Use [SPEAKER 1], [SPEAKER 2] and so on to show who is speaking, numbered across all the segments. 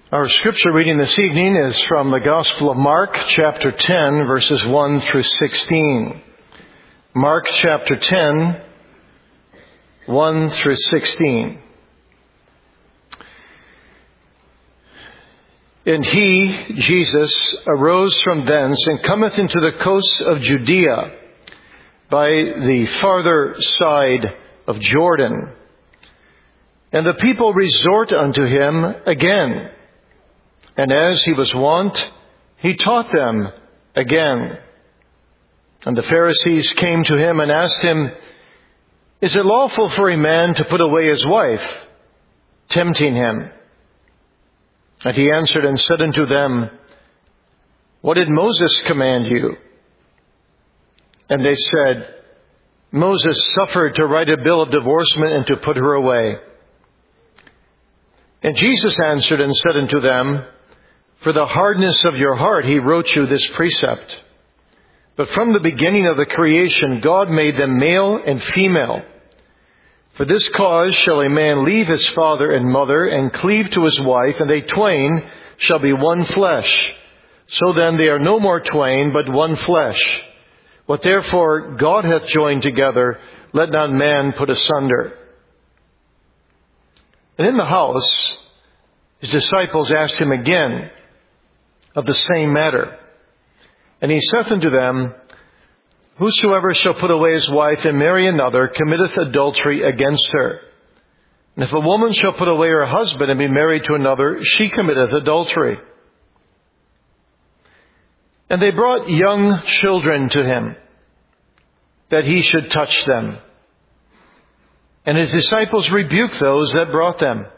[SPEAKER 1] Our scripture reading this evening is from the Gospel of Mark, chapter 10, verses 1 through 16. Mark chapter 10, 1 through 16. And he, Jesus, arose from thence and cometh into the coast of Judea by the farther side of Jordan. And the people resort unto him again. And as he was wont, he taught them again. And the Pharisees came to him and asked him, Is it lawful for a man to put away his wife? Tempting him. And he answered and said unto them, What did Moses command you? And they said, Moses suffered to write a bill of divorcement and to put her away. And Jesus answered and said unto them, For the hardness of your heart he wrote you this precept. But from the beginning of the creation God made them male and female. For this cause shall a man leave his father and mother and cleave to his wife, and they twain shall be one flesh. So then they are no more twain, but one flesh. What therefore God hath joined together, let not man put asunder. And in the house his disciples asked him again of the same matter. And he saith unto them, Whosoever shall put away his wife and marry another committeth adultery against her. And if a woman shall put away her husband and be married to another, she committeth adultery. And they brought young children to him, that he should touch them. And his disciples rebuked those that brought them.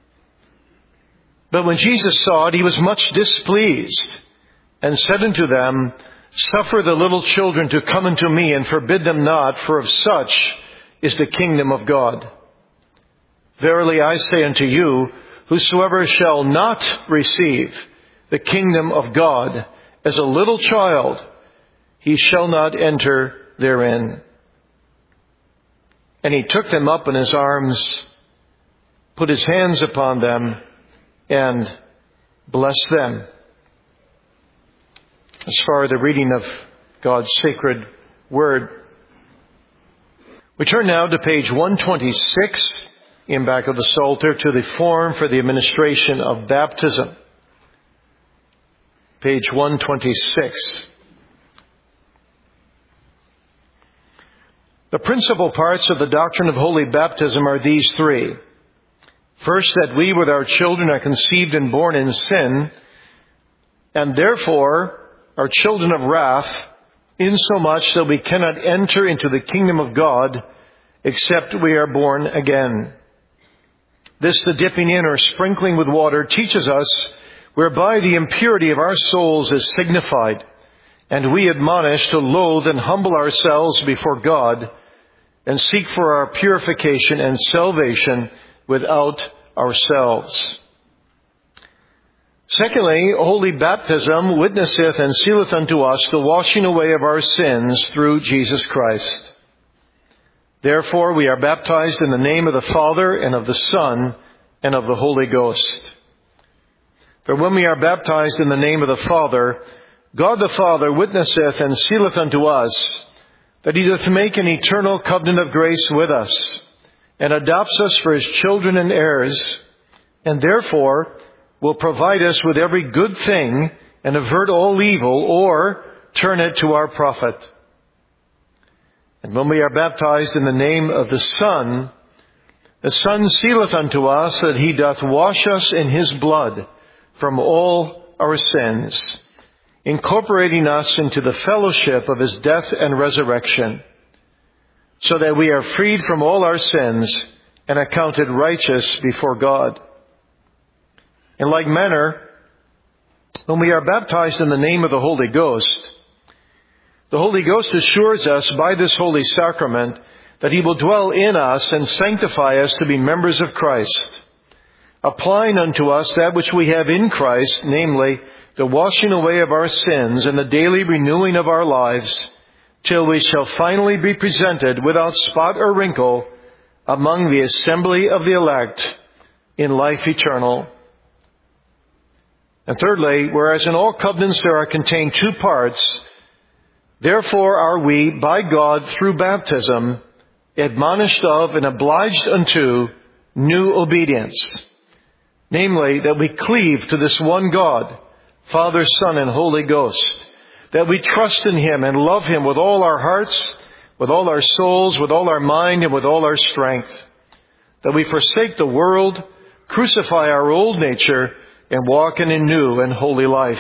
[SPEAKER 1] But when Jesus saw it, he was much displeased, and said unto them, Suffer the little children to come unto me, and forbid them not, for of such is the kingdom of God. Verily I say unto you, whosoever shall not receive the kingdom of God as a little child, he shall not enter therein. And he took them up in his arms, put his hands upon them, and blessed them. As far as the reading of God's sacred word. We turn now to page 126 in back of the Psalter to the form for the administration of baptism. Page 126. The principal parts of the doctrine of holy baptism are these three. First, that we with our children are conceived and born in sin, and therefore are children of wrath, insomuch that we cannot enter into the kingdom of God except we are born again. This the dipping in or sprinkling with water teaches us, whereby the impurity of our souls is signified, and we admonish to loathe and humble ourselves before God, and seek for our purification and salvation without ourselves. Secondly, holy baptism witnesseth and sealeth unto us the washing away of our sins through Jesus Christ. Therefore we are baptized in the name of the Father and of the Son and of the Holy Ghost. For when we are baptized in the name of the Father, God the Father witnesseth and sealeth unto us that he doth make an eternal covenant of grace with us, and adopts us for his children and heirs, and therefore will provide us with every good thing and avert all evil, or turn it to our profit. And when we are baptized in the name of the Son sealeth unto us that he doth wash us in his blood from all our sins, incorporating us into the fellowship of his death and resurrection, so that we are freed from all our sins and accounted righteous before God. In like manner, when we are baptized in the name of the Holy Ghost assures us by this holy sacrament that he will dwell in us and sanctify us to be members of Christ, applying unto us that which we have in Christ, namely, the washing away of our sins and the daily renewing of our lives, till we shall finally be presented without spot or wrinkle among the assembly of the elect in life eternal. And thirdly, whereas in all covenants there are contained two parts, therefore are we, by God, through baptism, admonished of and obliged unto new obedience. Namely, that we cleave to this one God, Father, Son, and Holy Ghost. That we trust in Him and love Him with all our hearts, with all our souls, with all our mind, and with all our strength. That we forsake the world, crucify our old nature, and walk in a new and holy life.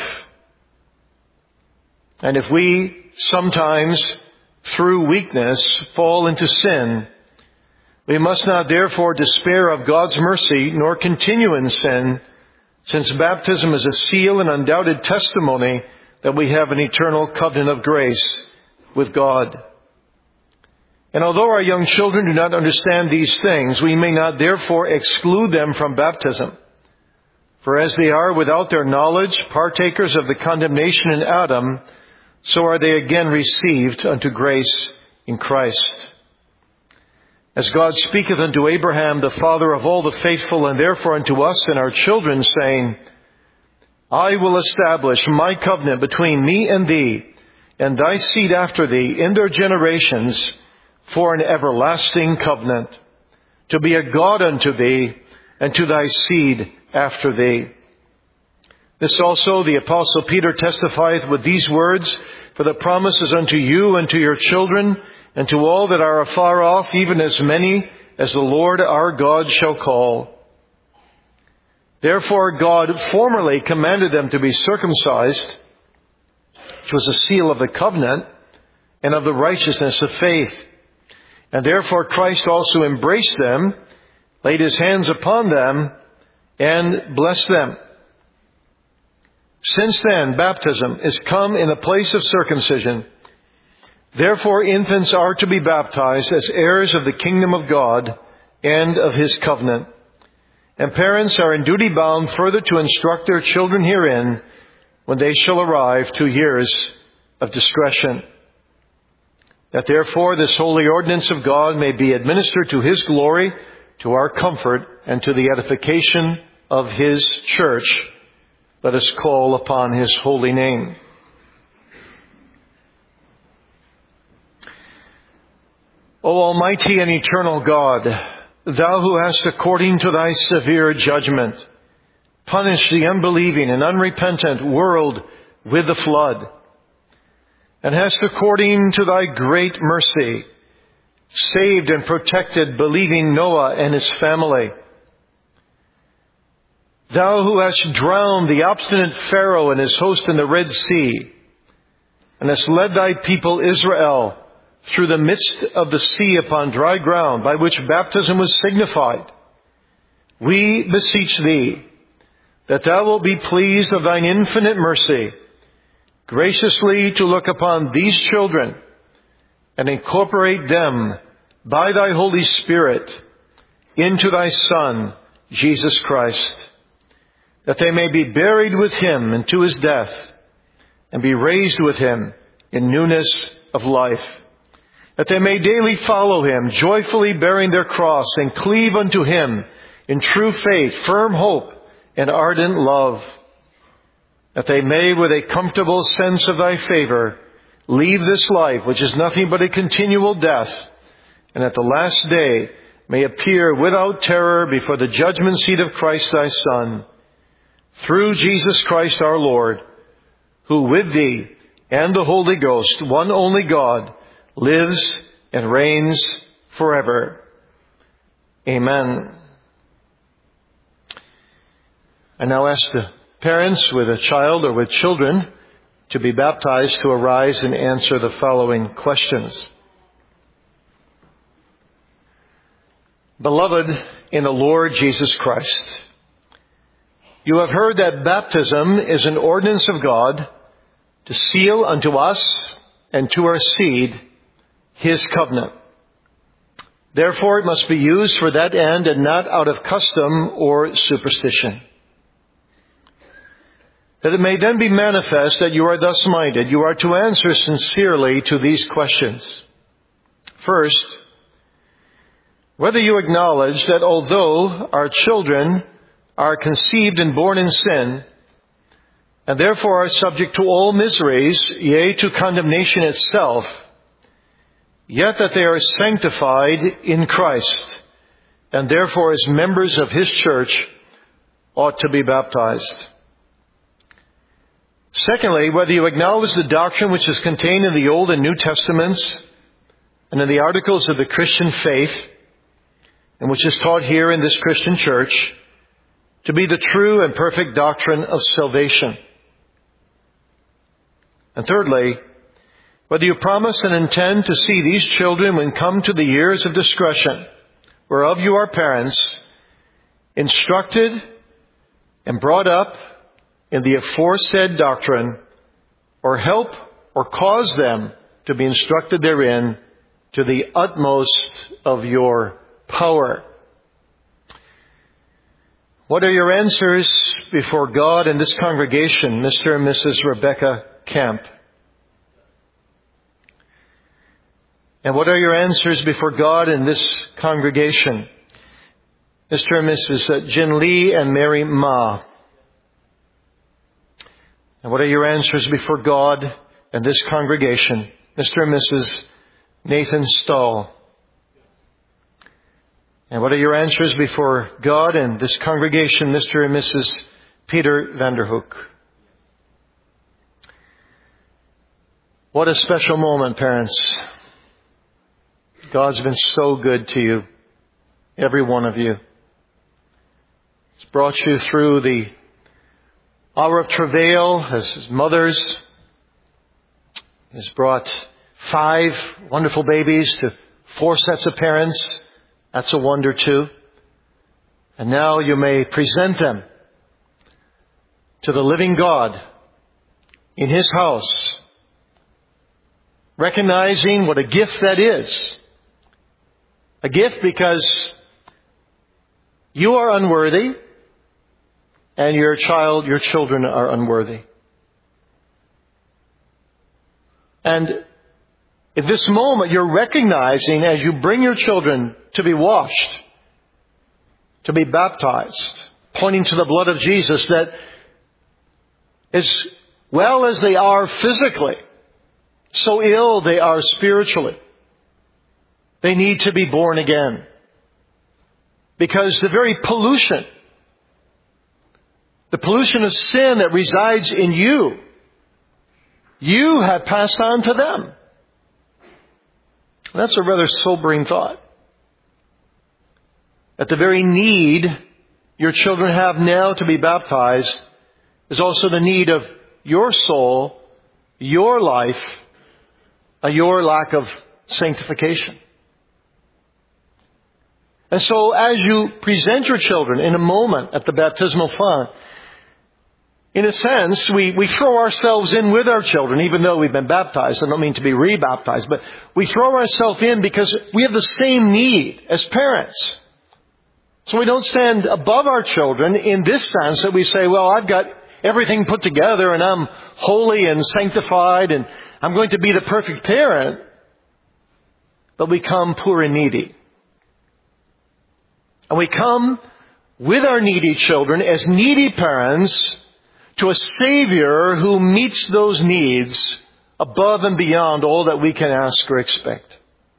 [SPEAKER 1] And if we sometimes, through weakness, fall into sin, we must not therefore despair of God's mercy, nor continue in sin, since baptism is a seal and undoubted testimony that we have an eternal covenant of grace with God. And although our young children do not understand these things, we may not therefore exclude them from baptism. For as they are without their knowledge, partakers of the condemnation in Adam, so are they again received unto grace in Christ. As God speaketh unto Abraham, the father of all the faithful, and therefore unto us and our children, saying, I will establish my covenant between me and thee, and thy seed after thee, in their generations, for an everlasting covenant, to be a God unto thee, and to thy seed after thee. This also the Apostle Peter testifieth with these words, for the promise is unto you and to your children, and to all that are afar off, even as many as the Lord our God shall call. Therefore God formerly commanded them to be circumcised, which was a seal of the covenant and of the righteousness of faith. And therefore Christ also embraced them, laid His hands upon them, and blessed them. Since then, baptism is come in the place of circumcision. Therefore infants are to be baptized as heirs of the kingdom of God and of His covenant. And parents are in duty bound further to instruct their children herein when they shall arrive to years of discretion. That therefore this holy ordinance of God may be administered to His glory, to our comfort, and to the edification of His church, let us call upon His holy name. O Almighty and eternal God, Thou who hast, according to Thy severe judgment, punished the unbelieving and unrepentant world with the flood, and hast, according to Thy great mercy, saved and protected believing Noah and his family. Thou who hast drowned the obstinate Pharaoh and his host in the Red Sea, and hast led Thy people Israel through the midst of the sea upon dry ground, by which baptism was signified, we beseech Thee that Thou wilt be pleased of Thine infinite mercy, graciously to look upon these children and incorporate them by Thy Holy Spirit into Thy Son, Jesus Christ, that they may be buried with Him into His death and be raised with Him in newness of life, that they may daily follow Him, joyfully bearing their cross, and cleave unto Him in true faith, firm hope, and ardent love, that they may, with a comfortable sense of Thy favor, leave this life, which is nothing but a continual death, and at the last day may appear without terror before the judgment seat of Christ Thy Son, through Jesus Christ our Lord, who with Thee and the Holy Ghost, one only God, lives and reigns forever. Amen. I now ask the parents with a child or with children to be baptized to arise and answer the following questions. Beloved in the Lord Jesus Christ, you have heard that baptism is an ordinance of God to seal unto us and to our seed His covenant. Therefore it must be used for that end and not out of custom or superstition. That it may then be manifest that you are thus minded, you are to answer sincerely to these questions. First, whether you acknowledge that although our children are conceived and born in sin, and therefore are subject to all miseries, yea, to condemnation itself, yet that they are sanctified in Christ, and therefore as members of His church ought to be baptized. Secondly, whether you acknowledge the doctrine which is contained in the Old and New Testaments and in the articles of the Christian faith, and which is taught here in this Christian church, to be the true and perfect doctrine of salvation. And thirdly, whether you promise and intend to see these children when come to the years of discretion, whereof you are parents, instructed and brought up in the aforesaid doctrine, or help or cause them to be instructed therein to the utmost of your power. What are your answers before God in this congregation, Mr. and Mrs. Rebecca Camp? And what are your answers before God in this congregation, Mr. and Mrs. Jin Lee and Mary Ma? And what are your answers before God in this congregation, Mr. and Mrs. Nathan Stahl? And what are your answers before God in this congregation, Mr. and Mrs. Peter Vanderhoek? What a special moment, parents. God's been so good to you, every one of you. He's brought you through the hour of travail as mothers. He's brought 5 wonderful babies to 4 sets of parents. That's a wonder too. And now you may present them to the living God in His house, recognizing what a gift that is. A gift because you are unworthy and your children are unworthy. And at this moment, you're recognizing as you bring your children to be washed, to be baptized, pointing to the blood of Jesus, that as well as they are physically, so ill they are spiritually. They need to be born again. Because the very pollution, the pollution of sin that resides in you, you have passed on to them. That's a rather sobering thought. That the very need your children have now to be baptized is also the need of your soul, your life, your lack of sanctification. And so as you present your children in a moment at the baptismal font, in a sense, we throw ourselves in with our children, even though we've been baptized. I don't mean to be re-baptized, but we throw ourselves in because we have the same need as parents. So we don't stand above our children in this sense that we say, well, I've got everything put together and I'm holy and sanctified and I'm going to be the perfect parent. But we come poor and needy. And we come with our needy children as needy parents to a Savior who meets those needs above and beyond all that we can ask or expect.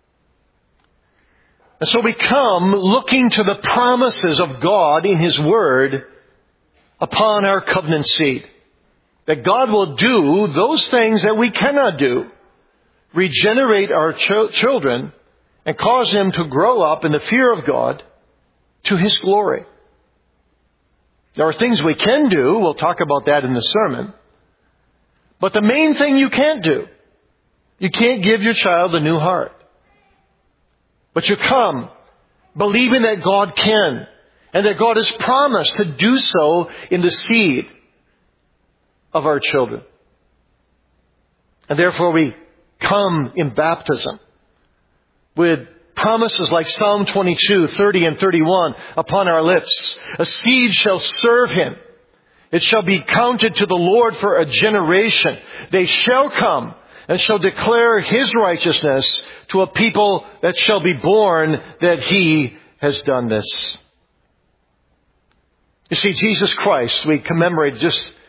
[SPEAKER 1] And so we come looking to the promises of God in His Word upon our covenant seed. That God will do those things that we cannot do. Regenerate our children and cause them to grow up in the fear of God to His glory. There are things we can do. We'll talk about that in the sermon. But the main thing you can't do, you can't give your child a new heart. But you come believing that God can and that God has promised to do so in the seed of our children. And therefore we come in baptism with promises like Psalm 22, 30 and 31 upon our lips. A seed shall serve Him. It shall be counted to the Lord for a generation. They shall come and shall declare His righteousness to a people that shall be born that He has done this. You see, Jesus Christ, we commemorate just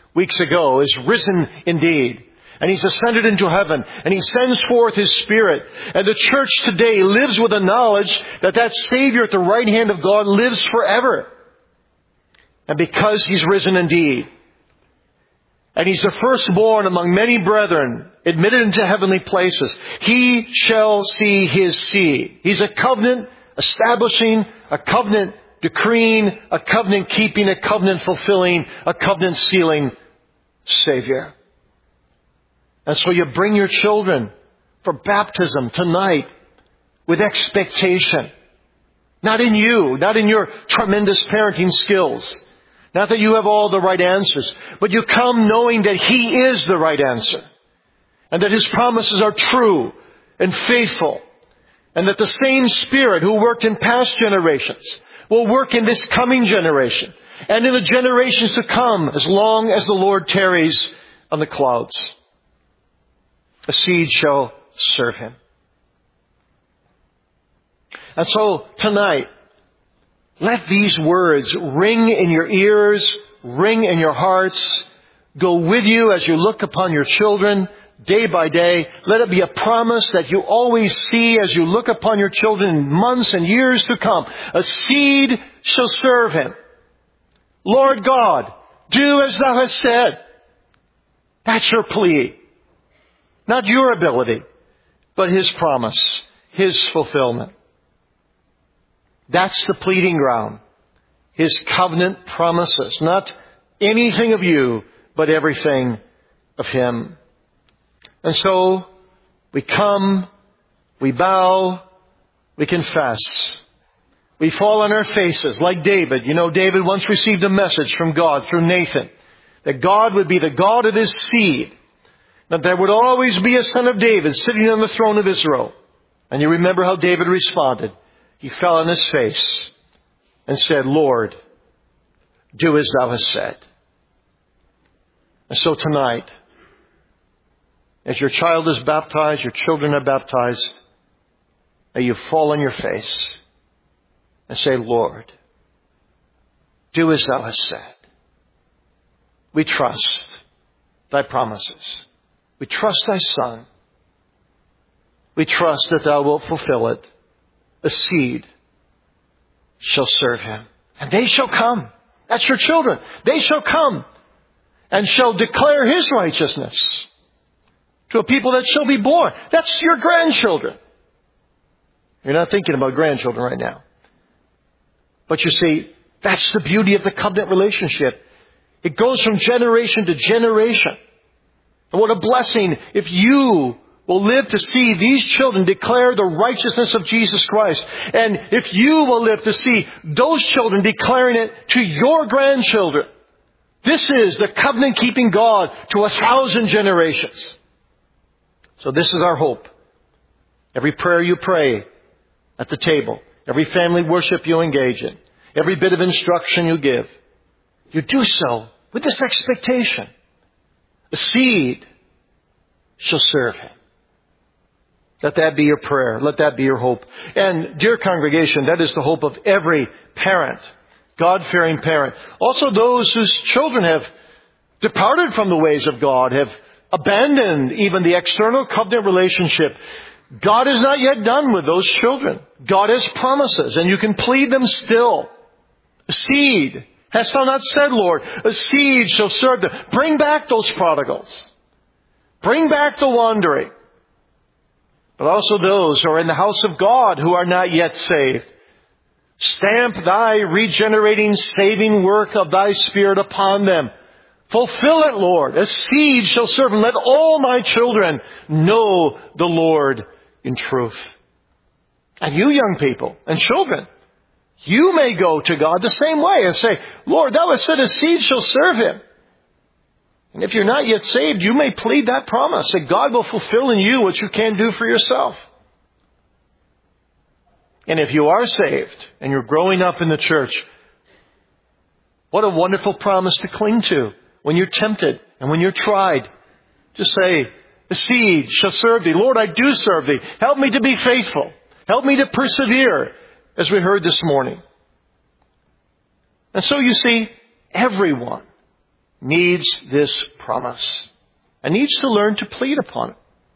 [SPEAKER 1] weeks ago, is risen indeed. And He's ascended into heaven. And He sends forth His Spirit. And the church today lives with the knowledge that that Savior at the right hand of God lives forever. And because He's risen indeed, and He's the firstborn among many brethren, admitted into heavenly places, He shall see His seed. He's a covenant establishing, a covenant decreeing, a covenant keeping, a covenant fulfilling, a covenant sealing Savior. And so you bring your children for baptism tonight with expectation. Not in you, not in your tremendous parenting skills. Not that you have all the right answers, but you come knowing that He is the right answer. And that His promises are true and faithful. And that the same Spirit who worked in past generations will work in this coming generation. And in the generations to come, as long as the Lord tarries on the clouds. A seed shall serve Him. And so tonight, let these words ring in your ears, ring in your hearts, go with you as you look upon your children day by day. Let it be a promise that you always see as you look upon your children in months and years to come. A seed shall serve Him. Lord God, do as Thou hast said. That's your plea. Not your ability, but His promise, His fulfillment. That's the pleading ground. His covenant promises. Not anything of you, but everything of Him. And so, we come, we bow, we confess. We fall on our faces like David. You know, David once received a message from God through Nathan. That God would be the God of his seed. That there would always be a son of David sitting on the throne of Israel. And you remember how David responded. He fell on his face and said, Lord, do as Thou hast said. And so tonight, as your child is baptized, your children are baptized, may you fall on your face and say, Lord, do as Thou hast said. We trust Thy promises. We trust Thy Son. We trust that Thou wilt fulfill it. A seed shall serve Him. And they shall come. That's your children. They shall come and shall declare His righteousness to a people that shall be born. That's your grandchildren. You're not thinking about grandchildren right now. But you see, that's the beauty of the covenant relationship. It goes from generation to generation. And what a blessing if you will live to see these children declare the righteousness of Jesus Christ. And if you will live to see those children declaring it to your grandchildren. This is the covenant-keeping God to 1,000 generations. So this is our hope. Every prayer you pray at the table, every family worship you engage in, every bit of instruction you give, you do so with this expectation. A seed shall serve Him. Let that be your prayer. Let that be your hope. And dear congregation, that is the hope of every parent, God-fearing parent. Also those whose children have departed from the ways of God, have abandoned even the external covenant relationship. God is not yet done with those children. God has promises, and you can plead them still. A seed. Hast Thou not said, Lord, a seed shall serve them. Bring back those prodigals. Bring back the wandering. But also those who are in the house of God who are not yet saved. Stamp Thy regenerating, saving work of Thy Spirit upon them. Fulfill it, Lord. A seed shall serve, and let all my children know the Lord in truth. And you young people and children, you may go to God the same way and say, Lord, Thou hast said a seed shall serve Him. And if you're not yet saved, you may plead that promise that God will fulfill in you what you can't do for yourself. And if you are saved and you're growing up in the church, what a wonderful promise to cling to when you're tempted and when you're tried. Just say, the seed shall serve Thee. Lord, I do serve Thee. Help me to be faithful. Help me to persevere, as we heard this morning. And so you see, everyone needs this promise and needs to learn to plead upon it.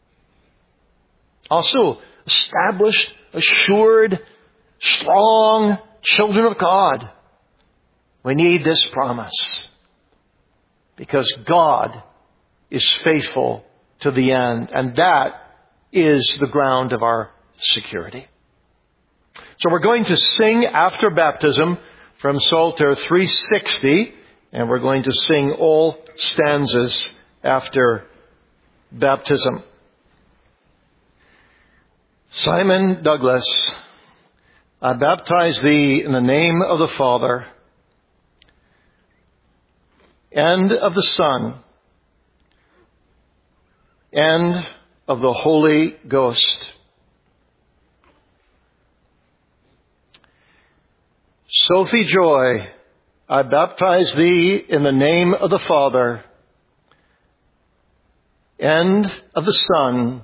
[SPEAKER 1] Also, established, assured, strong children of God, we need this promise because God is faithful to the end, and that is the ground of our security. So we're going to sing after baptism from Psalter 360, and we're going to sing all stanzas after baptism. Simon Douglas, I baptize thee in the name of the Father and of the Son and of the Holy Ghost. Sophie Joy, I baptize thee in the name of the Father and of the Son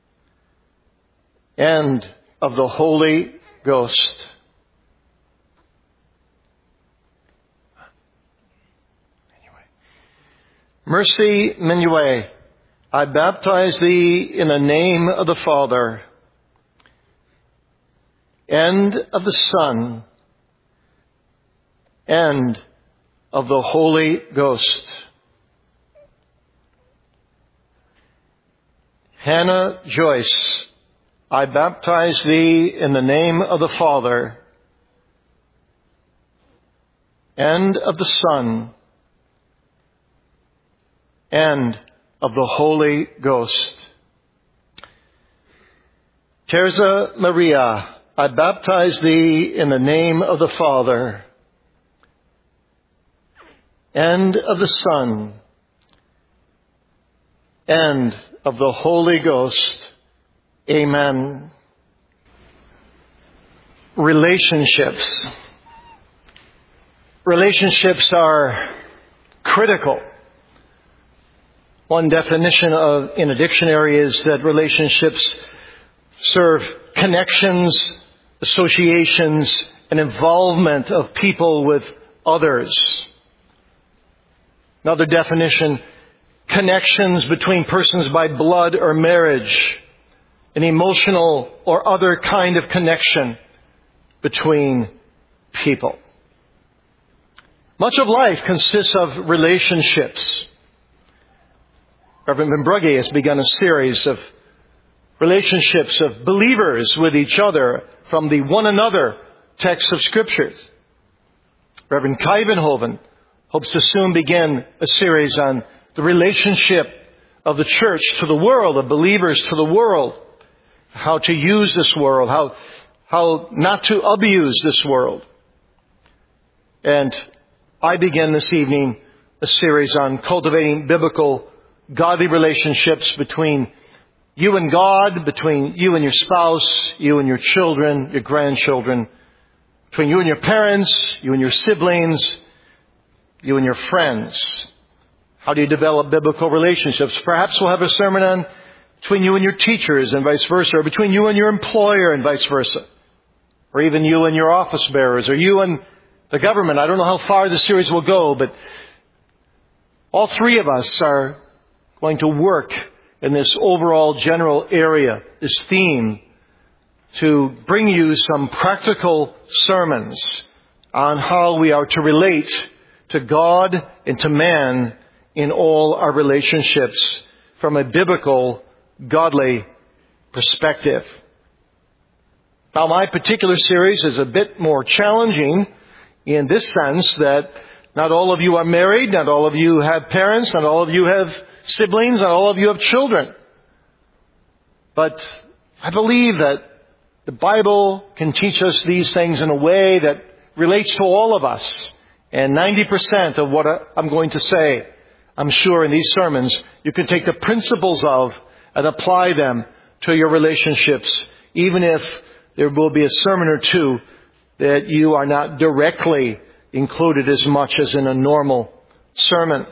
[SPEAKER 1] and of the Holy Ghost. Mercy Minuet, I baptize thee in the name of the Father and of the Son and of the Holy Ghost. Hannah Joyce, I baptize thee in the name of the Father and of the Son and of the Holy Ghost. Teresa Maria, I baptize thee in the name of the Father and of the Son and of the Holy Ghost. Amen. Relationships. Relationships are critical. One definition in a dictionary is that relationships serve connections, associations, and involvement of people with others. Another definition, connections between persons by blood or marriage, an emotional or other kind of connection between people. Much of life consists of relationships. Reverend Brugge has begun a series of relationships of believers with each other from the one another text of Scriptures. Reverend Kuyvenhoven hopes to soon begin a series on the relationship of the church to the world, of believers to the world, how to use this world, how not to abuse this world. And I begin this evening a series on cultivating biblical, godly relationships between you and God, between you and your spouse, you and your children, your grandchildren, between you and your parents, you and your siblings, you and your friends. How do you develop biblical relationships? Perhaps we'll have a sermon on between you and your teachers and vice versa, or between you and your employer and vice versa, or even you and your office bearers, or you and the government. I don't know how far the series will go, but all three of us are going to work in this overall general area, this theme, to bring you some practical sermons on how we are to relate to God and to man in all our relationships from a biblical, godly perspective. Now, my particular series is a bit more challenging in this sense that not all of you are married, not all of you have parents, not all of you have siblings, not all of you have children. But I believe that the Bible can teach us these things in a way that relates to all of us. And 90% of what I'm going to say, I'm sure in these sermons, you can take the principles of and apply them to your relationships, even if there will be a sermon or two that you are not directly included as much as in a normal sermon.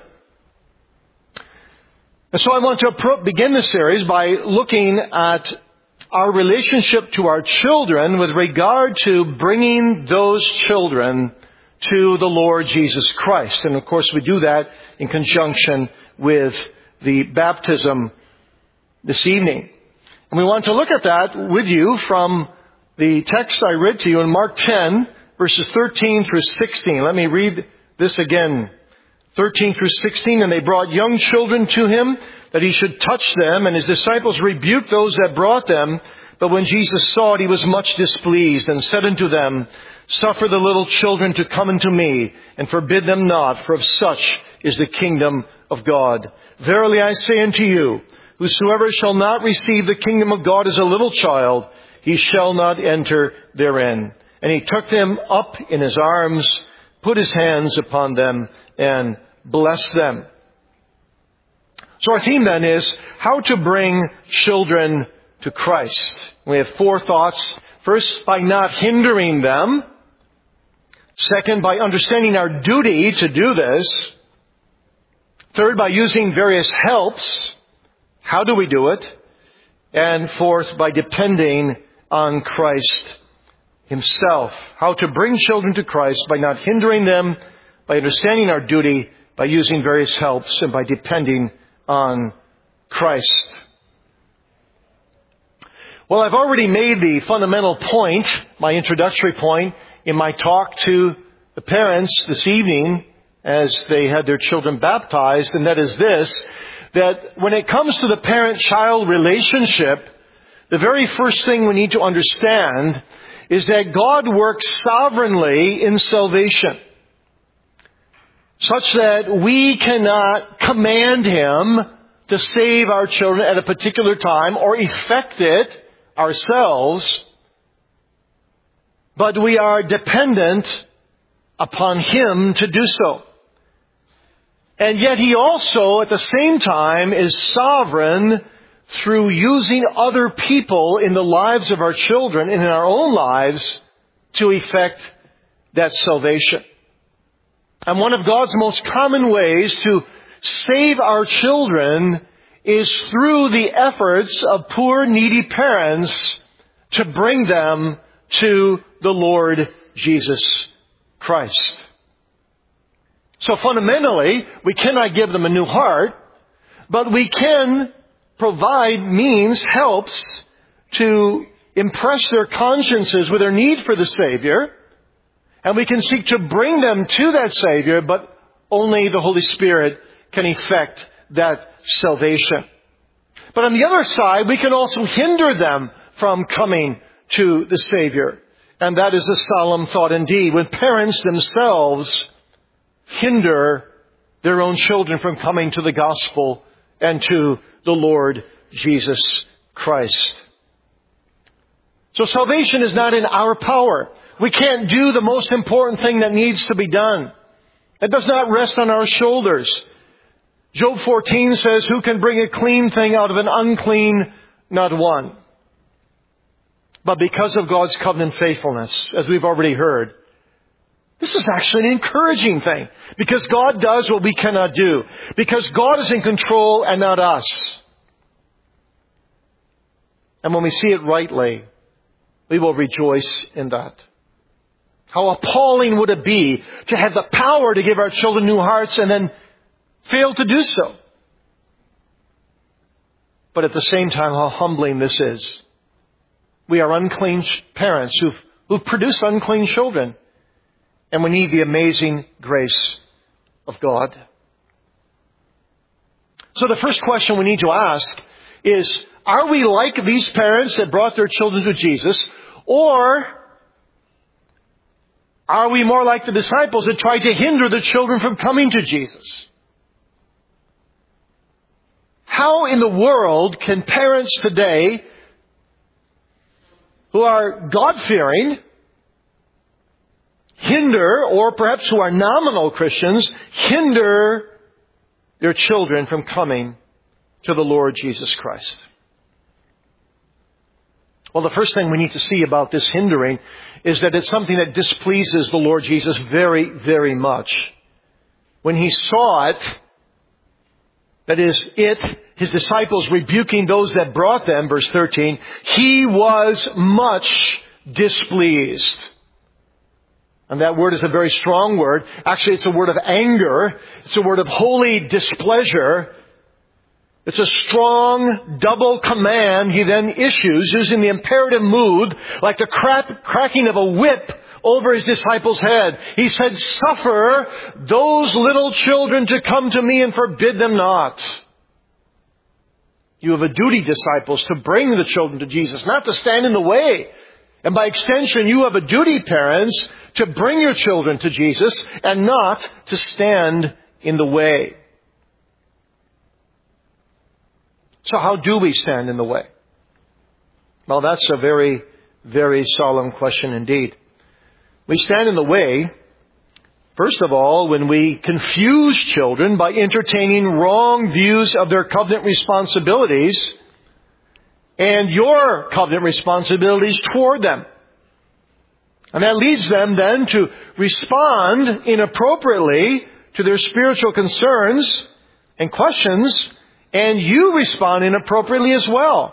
[SPEAKER 1] And so I want to begin the series by looking at our relationship to our children with regard to bringing those children to the Lord Jesus Christ. And of course we do that in conjunction with the baptism this evening. And we want to look at that with you from the text I read to you in Mark 10, verses 13 through 16. Let me read this again. 13 through 16, and they brought young children to him that he should touch them, and his disciples rebuked those that brought them. But when Jesus saw it, he was much displeased, and said unto them, Suffer the little children to come unto me, and forbid them not, for of such is the kingdom of God. Verily I say unto you, whosoever shall not receive the kingdom of God as a little child, he shall not enter therein. And he took them up in his arms, put his hands upon them, and blessed them. So our theme then is how to bring children to Christ. We have 4 thoughts. First, by not hindering them. Second, by understanding our duty to do this. Third, by using various helps. How do we do it? And fourth, by depending on Christ himself. How to bring children to Christ by not hindering them, by understanding our duty, by using various helps, and by depending on Christ. Well, I've already made the fundamental point, my introductory point, in my talk to the parents this evening as they had their children baptized, and that is this, that when it comes to the parent-child relationship, the very first thing we need to understand is that God works sovereignly in salvation, such that we cannot command Him to save our children at a particular time or effect it ourselves, but we are dependent upon Him to do so. And yet He also, at the same time, is sovereign through using other people in the lives of our children and in our own lives to effect that salvation. And one of God's most common ways to save our children is through the efforts of poor, needy parents to bring them to the Lord Jesus Christ. So fundamentally, we cannot give them a new heart, but we can provide means, helps, to impress their consciences with their need for the Savior, and we can seek to bring them to that Savior, but only the Holy Spirit can effect that salvation. But on the other side, we can also hinder them from coming to the Savior. And that is a solemn thought indeed, when parents themselves hinder their own children from coming to the gospel and to the Lord Jesus Christ. So salvation is not in our power. We can't do the most important thing that needs to be done. It does not rest on our shoulders. Job 14 says, who can bring a clean thing out of an unclean? Not one. But because of God's covenant faithfulness, as we've already heard, this is actually an encouraging thing. Because God does what we cannot do. Because God is in control and not us. And when we see it rightly, we will rejoice in that. How appalling would it be to have the power to give our children new hearts and then fail to do so. But at the same time, how humbling this is. We are unclean parents who've produced unclean children. And we need the amazing grace of God. So the first question we need to ask is, are we like these parents that brought their children to Jesus? Or are we more like the disciples that tried to hinder the children from coming to Jesus? How in the world can parents today who are God-fearing hinder, or perhaps who are nominal Christians, hinder their children from coming to the Lord Jesus Christ? Well, the first thing we need to see about this hindering is that it's something that displeases the Lord Jesus very, very much. When He saw it, that is, His disciples rebuking those that brought them, verse 13, He was much displeased. And that word is a very strong word. Actually, it's a word of anger. It's a word of holy displeasure. It's a strong double command he then issues using the imperative mood like the cracking of a whip over his disciples' head. He said, "Suffer those little children to come to me and forbid them not." You have a duty, disciples, to bring the children to Jesus, not to stand in the way. And by extension, you have a duty, parents, to bring your children to Jesus and not to stand in the way. So how do we stand in the way? Well, that's a very, very solemn question indeed. We stand in the way, first of all, when we confuse children by entertaining wrong views of their covenant responsibilities and your covenant responsibilities toward them. And that leads them then to respond inappropriately to their spiritual concerns and questions, and you respond inappropriately as well.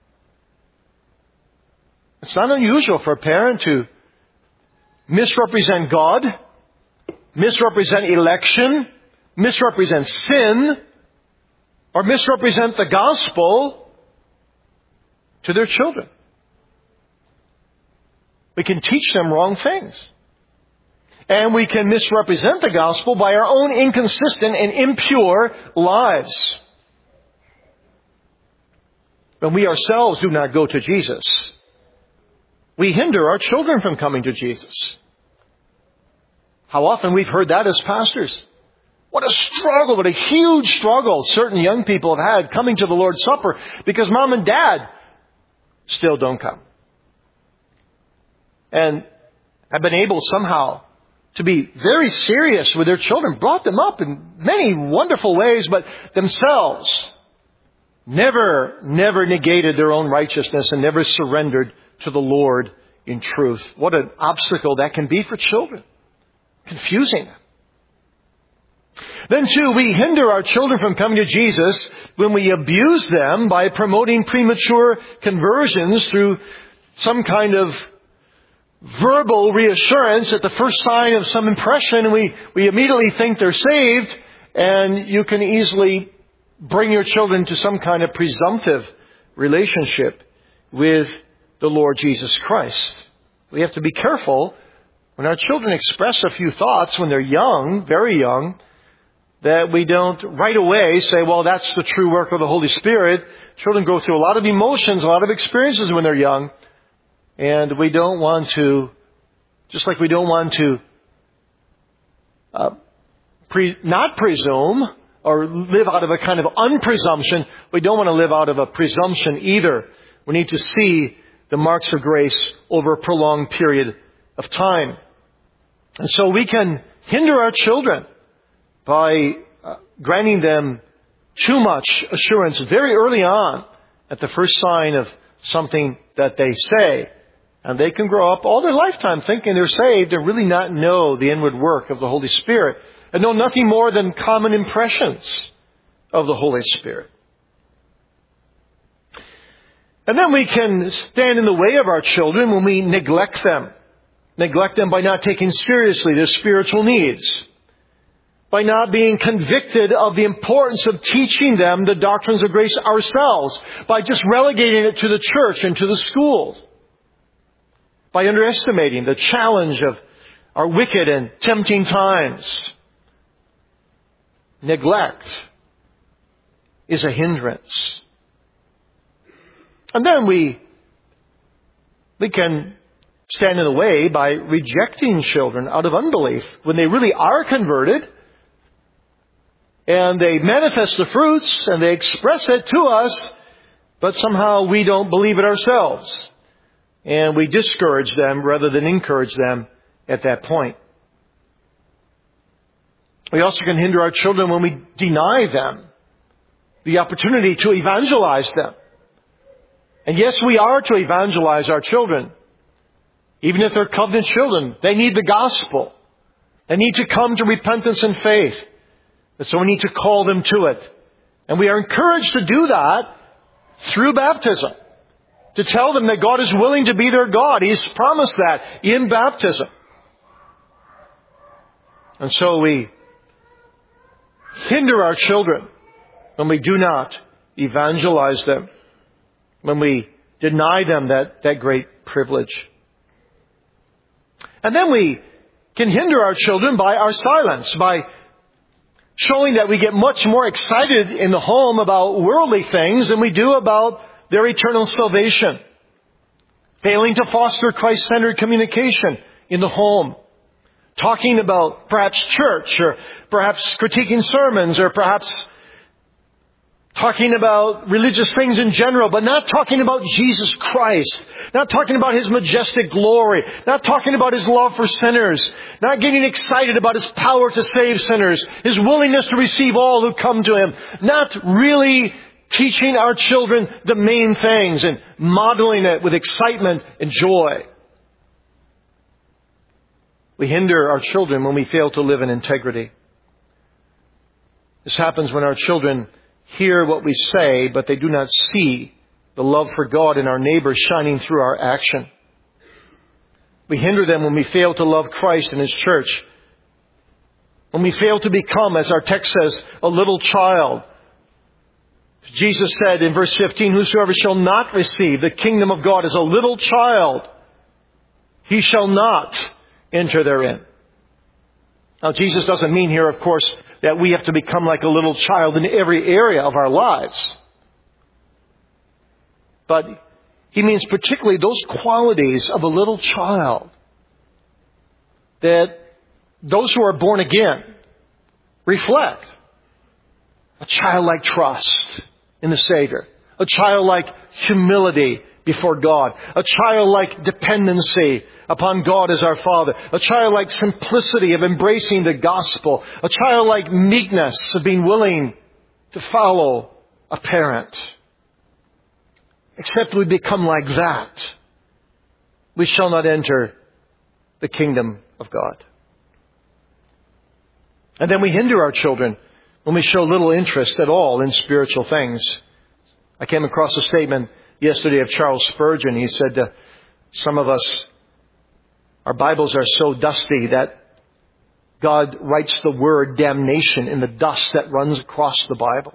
[SPEAKER 1] It's not unusual for a parent to misrepresent God, misrepresent election, misrepresent sin, or misrepresent the gospel to their children. We can teach them wrong things. And we can misrepresent the gospel by our own inconsistent and impure lives. When we ourselves do not go to Jesus, we hinder our children from coming to Jesus. How often we've heard that as pastors. What a struggle, what a huge struggle certain young people have had coming to the Lord's Supper because mom and dad still don't come. And have been able somehow to be very serious with their children, brought them up in many wonderful ways, but themselves never negated their own righteousness and never surrendered to the Lord in truth. What an obstacle that can be for children. Confusing them. Then too, we hinder our children from coming to Jesus when we abuse them by promoting premature conversions through some kind of verbal reassurance at the first sign of some impression, and we immediately think they're saved, and you can easily bring your children to some kind of presumptive relationship with the Lord Jesus Christ. We have to be careful when our children express a few thoughts when they're young, very young, that we don't right away say, well, that's the true work of the Holy Spirit. Children go through a lot of emotions, a lot of experiences when they're young. And we don't want to, just like we don't want to not presume or live out of a kind of unpresumption, we don't want to live out of a presumption either. We need to see the marks of grace over a prolonged period of time. And so we can hinder our children by granting them too much assurance very early on at the first sign of something that they say. And they can grow up all their lifetime thinking they're saved and really not know the inward work of the Holy Spirit and know nothing more than common impressions of the Holy Spirit. And then we can stand in the way of our children when we neglect them. Neglect them by not taking seriously their spiritual needs. By not being convicted of the importance of teaching them the doctrines of grace ourselves. By just relegating it to the church and to the schools. By underestimating the challenge of our wicked and tempting times. Neglect is a hindrance. And then we can stand in the way by rejecting children out of unbelief when they really are converted and they manifest the fruits and they express it to us, but somehow we don't believe it ourselves. And we discourage them rather than encourage them at that point. We also can hinder our children when we deny them the opportunity to evangelize them. And yes, we are to evangelize our children. Even if they're covenant children, they need the gospel. They need to come to repentance and faith. And so we need to call them to it. And we are encouraged to do that through baptism. To tell them that God is willing to be their God. He's promised that in baptism. And so we hinder our children when we do not evangelize them, when we deny them that great privilege. And then we can hinder our children by our silence, by showing that we get much more excited in the home about worldly things than we do about their eternal salvation. Failing to foster Christ-centered communication in the home. Talking about perhaps church, or perhaps critiquing sermons, or perhaps talking about religious things in general, but not talking about Jesus Christ. Not talking about His majestic glory. Not talking about His love for sinners. Not getting excited about His power to save sinners. His willingness to receive all who come to Him. Not really teaching our children the main things and modeling it with excitement and joy. We hinder our children when we fail to live in integrity. This happens when our children hear what we say, but they do not see the love for God and our neighbor shining through our action. We hinder them when we fail to love Christ and His church. When we fail to become, as our text says, a little child. Jesus said in verse 15, "Whosoever shall not receive the kingdom of God as a little child, he shall not enter therein." Now, Jesus doesn't mean here, of course, that we have to become like a little child in every area of our lives. But He means particularly those qualities of a little child that those who are born again reflect. A childlike trust in the Savior. A childlike humility before God. A childlike dependency upon God as our Father. A childlike simplicity of embracing the gospel. A childlike meekness of being willing to follow a parent. Except we become like that, we shall not enter the kingdom of God. And then we hinder our children when we show little interest at all in spiritual things. I came across a statement yesterday of Charles Spurgeon. He said, some of us, our Bibles are so dusty that God writes the word damnation in the dust that runs across the Bible.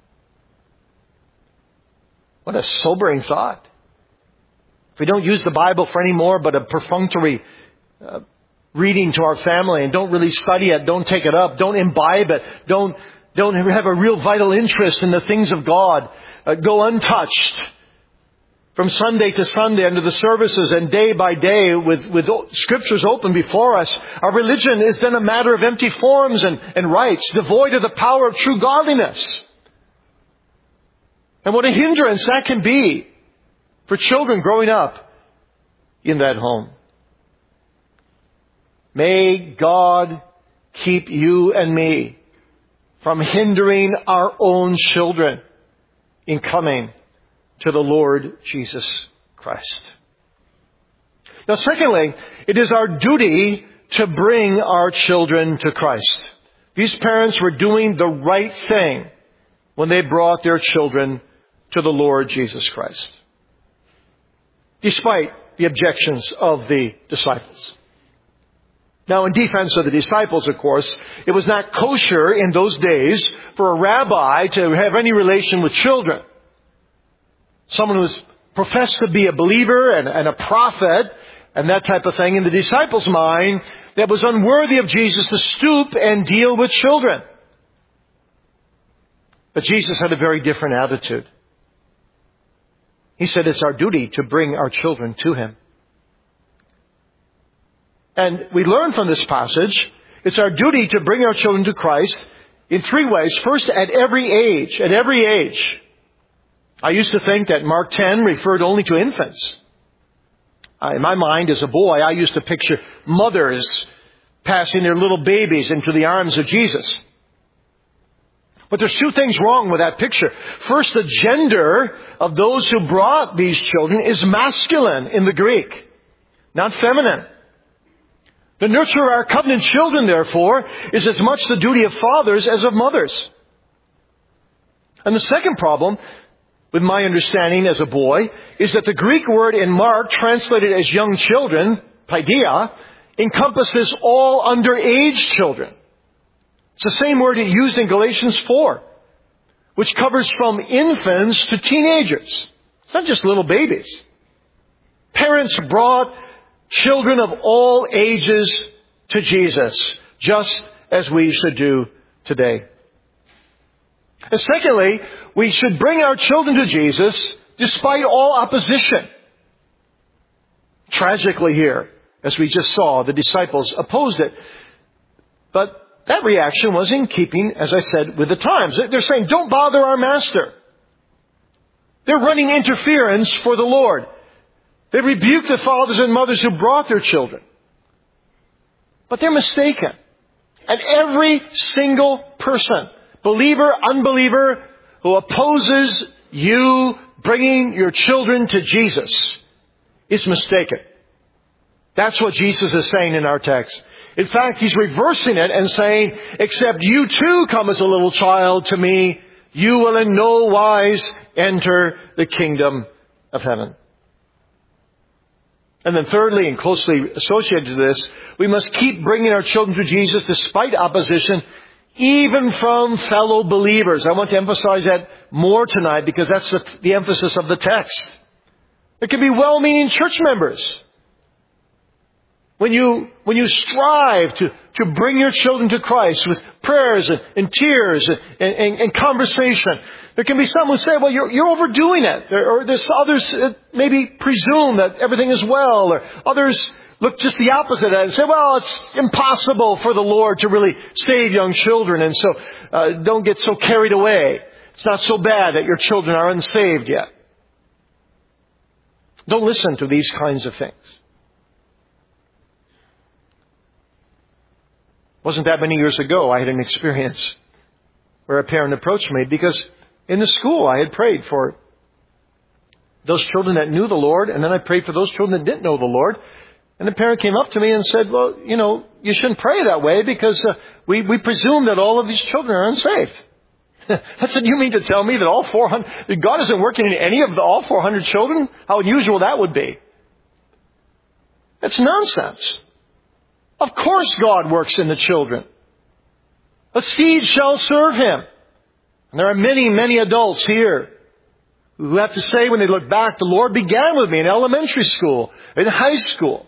[SPEAKER 1] What a sobering thought. If we don't use the Bible for any more but a perfunctory reading to our family and don't really study it, don't take it up, don't imbibe it, don't have a real vital interest in the things of God, go untouched from Sunday to Sunday under the services and day by day with scriptures open before us, our religion is then a matter of empty forms and rites, devoid of the power of true godliness. And what a hindrance that can be for children growing up in that home. May God keep you and me from hindering our own children in coming to the Lord Jesus Christ. Now, secondly, it is our duty to bring our children to Christ. These parents were doing the right thing when they brought their children to the Lord Jesus Christ, despite the objections of the disciples. Now, in defense of the disciples, of course, it was not kosher in those days for a rabbi to have any relation with children. Someone who was professed to be a believer and a prophet and that type of thing, in the disciples' mind, that was unworthy of Jesus to stoop and deal with children. But Jesus had a very different attitude. He said it's our duty to bring our children to Him. And we learn from this passage, it's our duty to bring our children to Christ in three ways. First, at every age. At every age. I used to think that Mark 10 referred only to infants. In my mind, as a boy, I used to picture mothers passing their little babies into the arms of Jesus. But there's two things wrong with that picture. First, the gender of those who brought these children is masculine in the Greek, not feminine. The nurture of our covenant children, therefore, is as much the duty of fathers as of mothers. And the second problem, with my understanding as a boy, is that the Greek word in Mark, translated as young children, paideia, encompasses all underage children. It's the same word it used in Galatians 4, which covers from infants to teenagers. It's not just little babies. Parents brought children of all ages to Jesus, just as we should do today. And secondly, we should bring our children to Jesus despite all opposition. Tragically here, as we just saw, the disciples opposed it. But that reaction was in keeping, as I said, with the times. They're saying, don't bother our master. They're running interference for the Lord. They rebuke the fathers and mothers who brought their children. But they're mistaken. And every single person, believer, unbeliever, who opposes you bringing your children to Jesus is mistaken. That's what Jesus is saying in our text. In fact, He's reversing it and saying, except you too come as a little child to me, you will in no wise enter the kingdom of heaven. And then thirdly, and closely associated to this, we must keep bringing our children to Jesus despite opposition, even from fellow believers. I want to emphasize that more tonight because that's the emphasis of the text. There can be well-meaning church members. When you strive to bring your children to Christ with prayers and tears and conversation, there can be some who say, well, you're overdoing it. Or there's others that maybe presume that everything is well. Or others look just the opposite of that and say, well, it's impossible for the Lord to really save young children. And so don't get so carried away. It's not so bad that your children are unsaved yet. Don't listen to these kinds of things. Wasn't that many years ago I had an experience where a parent approached me because in the school I had prayed for those children that knew the Lord, and then I prayed for those children that didn't know the Lord. And the parent came up to me and said, well, you shouldn't pray that way because we presume that all of these children are unsaved. I said, you mean to tell me that all 400, that God isn't working in any of all 400 children? How unusual that would be. That's nonsense. Of course God works in the children. A seed shall serve Him. And there are many, many adults here who have to say when they look back, the Lord began with me in elementary school, in high school.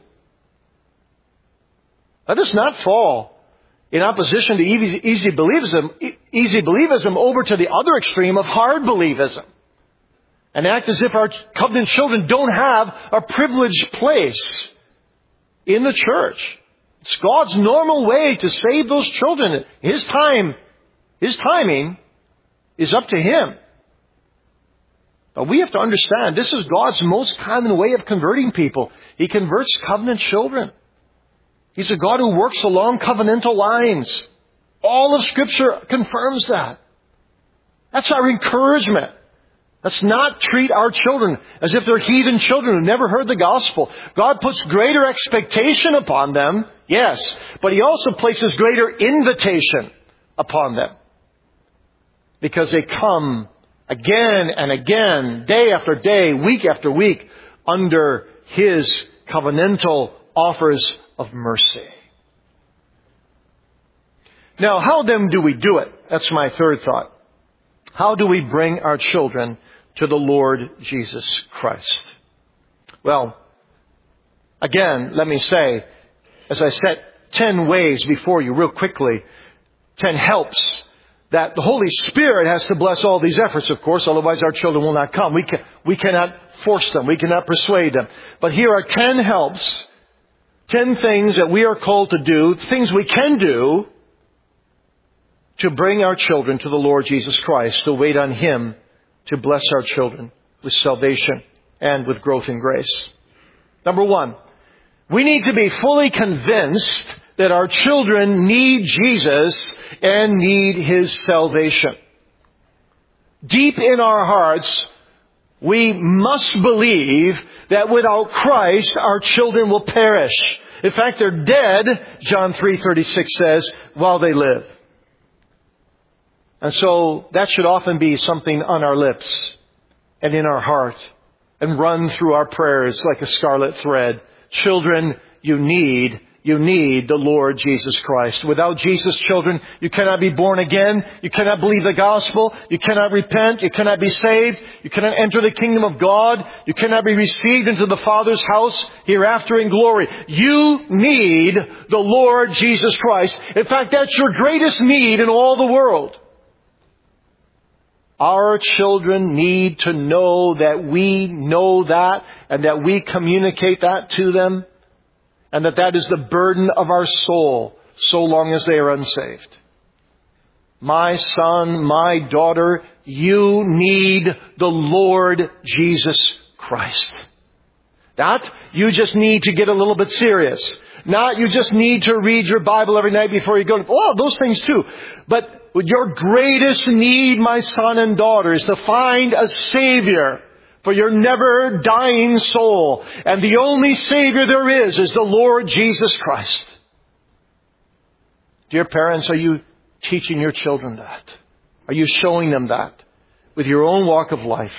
[SPEAKER 1] Let us not fall in opposition to easy believism over to the other extreme of hard believism. And act as if our covenant children don't have a privileged place in the church. It's God's normal way to save those children. His timing is up to Him. But we have to understand this is God's most common way of converting people. He converts covenant children. He's a God who works along covenantal lines. All of Scripture confirms that. That's our encouragement. Let's not treat our children as if they're heathen children who never heard the gospel. God puts greater expectation upon them, yes, but He also places greater invitation upon them. Because they come again and again, day after day, week after week, under His covenantal offers of mercy. Now, how then do we do it? That's my third thought. How do we bring our children to the Lord Jesus Christ? Well, again, let me say, as I set 10 ways before you real quickly, 10 helps, that the Holy Spirit has to bless all these efforts, of course, otherwise our children will not come. We cannot force them. We cannot persuade them. But here are 10 helps, 10 things that we are called to do, things we can do to bring our children to the Lord Jesus Christ, to wait on Him to bless our children with salvation and with growth in grace. Number 1, we need to be fully convinced that our children need Jesus and need His salvation. Deep in our hearts, we must believe that without Christ, our children will perish. In fact, they're dead, John 3:36 says, while they live. And so that should often be something on our lips and in our heart and run through our prayers like a scarlet thread. Children, you need you need the Lord Jesus Christ. Without Jesus, children, you cannot be born again. You cannot believe the gospel. You cannot repent. You cannot be saved. You cannot enter the kingdom of God. You cannot be received into the Father's house hereafter in glory. You need the Lord Jesus Christ. In fact, that's your greatest need in all the world. Our children need to know that we know that and that we communicate that to them. And that is the burden of our soul, so long as they are unsaved. My son, my daughter, you need the Lord Jesus Christ. Not you just need to get a little bit serious. Not you just need to read your Bible every night before you go to... Oh, those things too. But your greatest need, my son and daughter, is to find a Savior for your never dying soul. And the only Savior there is the Lord Jesus Christ. Dear parents, are you teaching your children that? Are you showing them that with your own walk of life?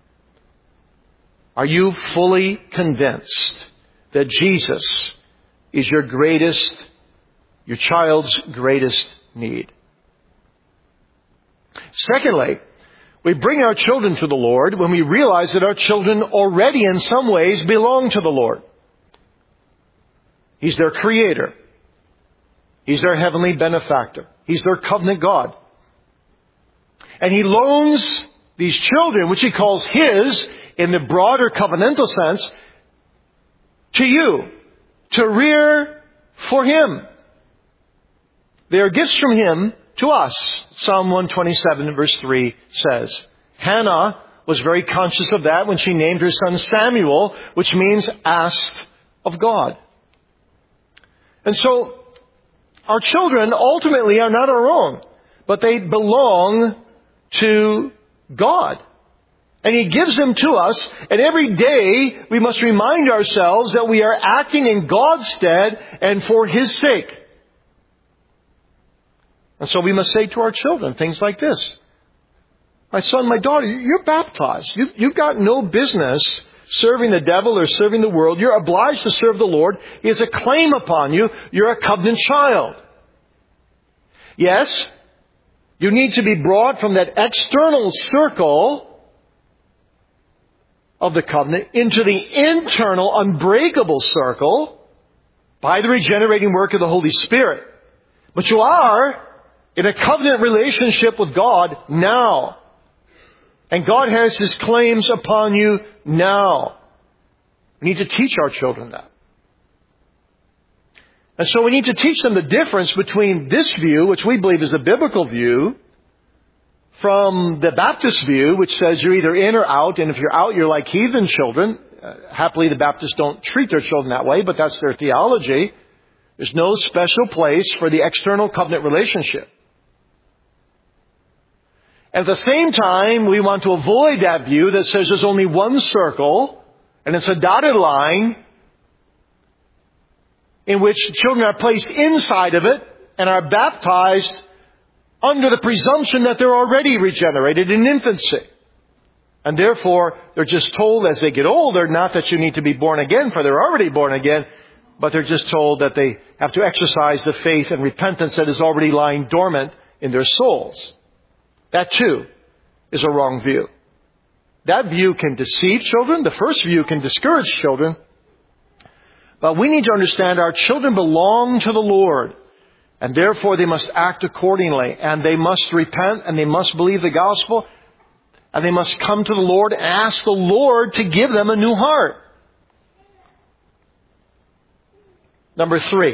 [SPEAKER 1] Are you fully convinced that Jesus is your child's greatest need? Secondly, we bring our children to the Lord when we realize that our children already in some ways belong to the Lord. He's their creator. He's their heavenly benefactor. He's their covenant God. And He loans these children, which He calls His in the broader covenantal sense, to you, to rear for Him. They are gifts from Him to us. Psalm 127 verse 3 says. Hannah was very conscious of that when she named her son Samuel, which means asked of God. And so, our children ultimately are not our own, but they belong to God. And He gives them to us, and every day we must remind ourselves that we are acting in God's stead and for His sake. And so we must say to our children things like this. My son, my daughter, you're baptized. You've got no business serving the devil or serving the world. You're obliged to serve the Lord. He has a claim upon you. You're a covenant child. Yes, you need to be brought from that external circle of the covenant into the internal, unbreakable circle by the regenerating work of the Holy Spirit. But you are in a covenant relationship with God now. And God has His claims upon you now. We need to teach our children that. And so we need to teach them the difference between this view, which we believe is the biblical view, from the Baptist view, which says you're either in or out, and if you're out, you're like heathen children. Happily, the Baptists don't treat their children that way, but that's their theology. There's no special place for the external covenant relationship. At the same time, we want to avoid that view that says there's only one circle, and it's a dotted line, in which children are placed inside of it and are baptized under the presumption that they're already regenerated in infancy. And therefore, they're just told as they get older, not that you need to be born again, for they're already born again, but they're just told that they have to exercise the faith and repentance that is already lying dormant in their souls. That too is a wrong view. That view can deceive children. The first view can discourage children. But we need to understand our children belong to the Lord. And therefore they must act accordingly. And they must repent and they must believe the gospel. And they must come to the Lord and ask the Lord to give them a new heart. Number 3.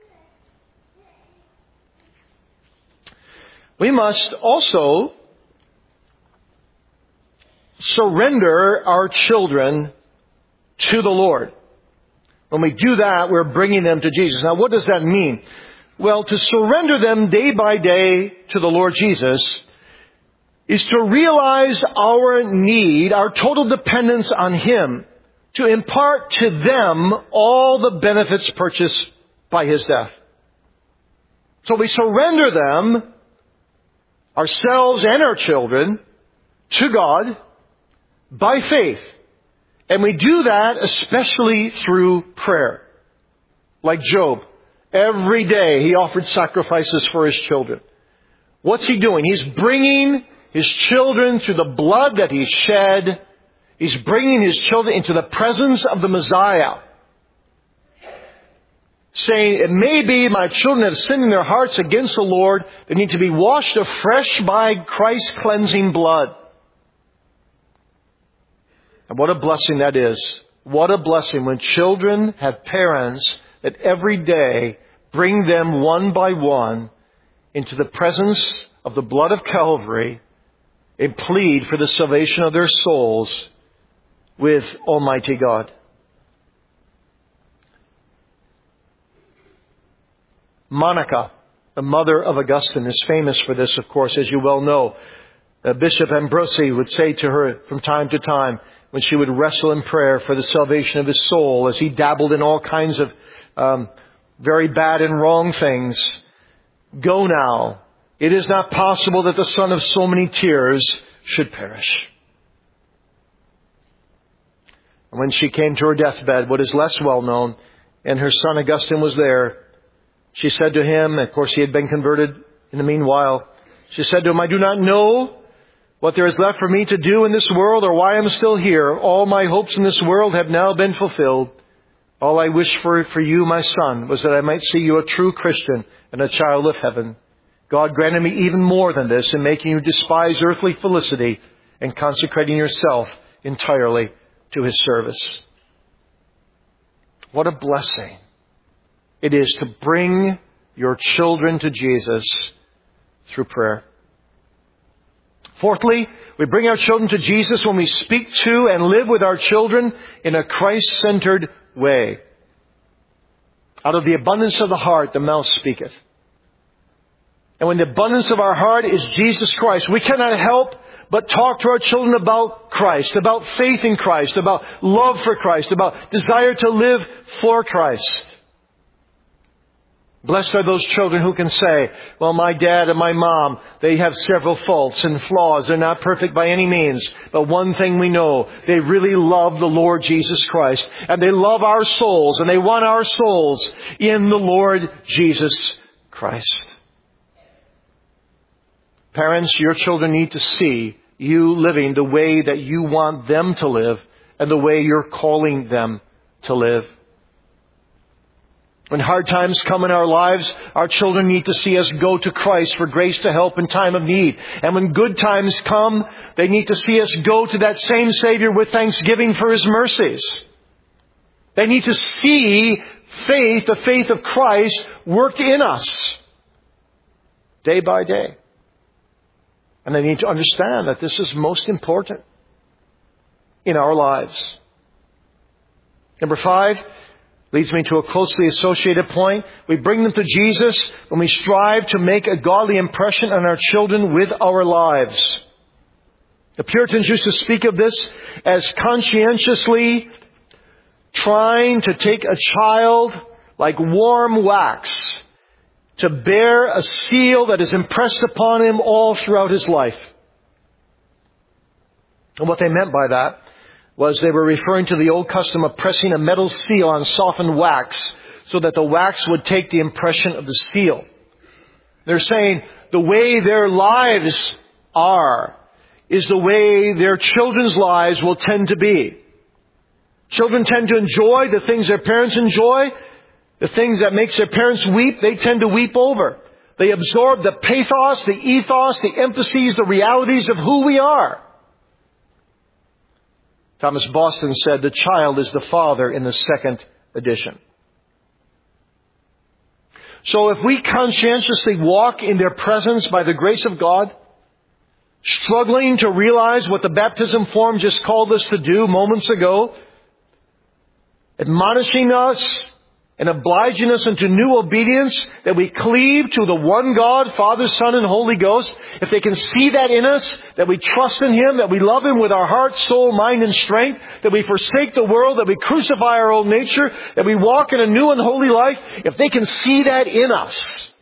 [SPEAKER 1] We must also surrender our children to the Lord. When we do that, we're bringing them to Jesus. Now, what does that mean? Well, to surrender them day by day to the Lord Jesus is to realize our need, our total dependence on Him, to impart to them all the benefits purchased by His death. So we surrender them, ourselves and our children, to God by faith. And we do that especially through prayer. Like Job. Every day he offered sacrifices for his children. What's he doing? He's bringing his children through the blood that he shed. He's bringing his children into the presence of the Messiah. Saying, it may be my children have sinned in their hearts against the Lord. They need to be washed afresh by Christ's cleansing blood. And what a blessing that is. What a blessing when children have parents that every day bring them one by one into the presence of the blood of Calvary and plead for the salvation of their souls with Almighty God. Monica, the mother of Augustine, is famous for this, of course, as you well know. Bishop Ambrosi would say to her from time to time, when she would wrestle in prayer for the salvation of his soul, as he dabbled in all kinds of very bad and wrong things, go now. It is not possible that the son of so many tears should perish. And when she came to her deathbed, what is less well known, and her son Augustine was there, she said to him, of course he had been converted in the meanwhile, she said to him, I do not know what there is left for me to do in this world or why I'm still here. All my hopes in this world have now been fulfilled. All I wish for you, my son, was that I might see you a true Christian and a child of heaven. God granted me even more than this in making you despise earthly felicity and consecrating yourself entirely to His service. What a blessing it is to bring your children to Jesus through prayer. Fourthly, we bring our children to Jesus when we speak to and live with our children in a Christ-centered way. Out of the abundance of the heart, the mouth speaketh. And when the abundance of our heart is Jesus Christ, we cannot help but talk to our children about Christ, about faith in Christ, about love for Christ, about desire to live for Christ. Blessed are those children who can say, well, my dad and my mom, they have several faults and flaws. They're not perfect by any means. But one thing we know, they really love the Lord Jesus Christ. And they love our souls, and they want our souls in the Lord Jesus Christ. Parents, your children need to see you living the way that you want them to live and the way you're calling them to live. When hard times come in our lives, our children need to see us go to Christ for grace to help in time of need. And when good times come, they need to see us go to that same Savior with thanksgiving for His mercies. They need to see faith, the faith of Christ, worked in us day by day. And they need to understand that this is most important in our lives. Number 5, leads me to a closely associated point. We bring them to Jesus when we strive to make a godly impression on our children with our lives. The Puritans used to speak of this as conscientiously trying to take a child like warm wax to bear a seal that is impressed upon him all throughout his life. And what they meant by that was they were referring to the old custom of pressing a metal seal on softened wax so that the wax would take the impression of the seal. They're saying the way their lives are is the way their children's lives will tend to be. Children tend to enjoy the things their parents enjoy. The things that makes their parents weep, they tend to weep over. They absorb the pathos, the ethos, the emphases, the realities of who we are. Thomas Boston said, the child is the father in the second edition. So if we conscientiously walk in their presence by the grace of God, struggling to realize what the baptism form just called us to do moments ago, admonishing us and obliging us into new obedience, that we cleave to the one God, Father, Son, and Holy Ghost. If they can see that in us, that we trust in Him, that we love Him with our heart, soul, mind, and strength, that we forsake the world, that we crucify our old nature, that we walk in a new and holy life, if they can see that in us,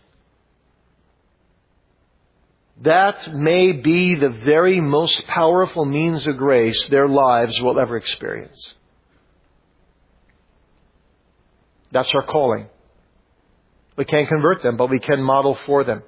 [SPEAKER 1] that may be the very most powerful means of grace their lives will ever experience. That's our calling. We can't convert them, but we can model for them.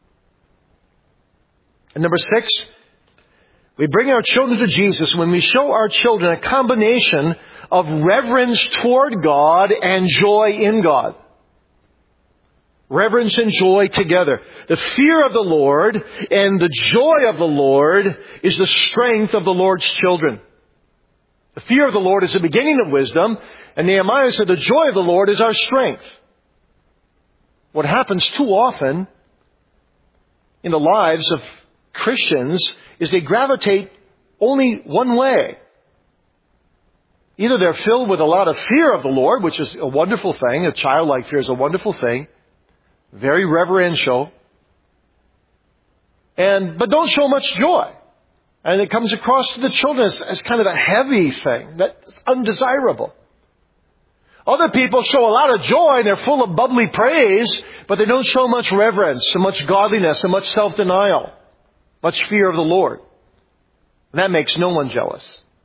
[SPEAKER 1] And number 6, we bring our children to Jesus when we show our children a combination of reverence toward God and joy in God. Reverence and joy together. The fear of the Lord and the joy of the Lord is the strength of the Lord's children. The fear of the Lord is the beginning of wisdom, and Nehemiah said the joy of the Lord is our strength. What happens too often in the lives of Christians is they gravitate only one way. Either they're filled with a lot of fear of the Lord, which is a wonderful thing. A childlike fear is a wonderful thing. Very reverential. But don't show much joy. And it comes across to the children as kind of a heavy thing that's undesirable. Other people show a lot of joy and they're full of bubbly praise, but they don't show much reverence and much godliness and much self-denial, much fear of the Lord. And that makes no one jealous.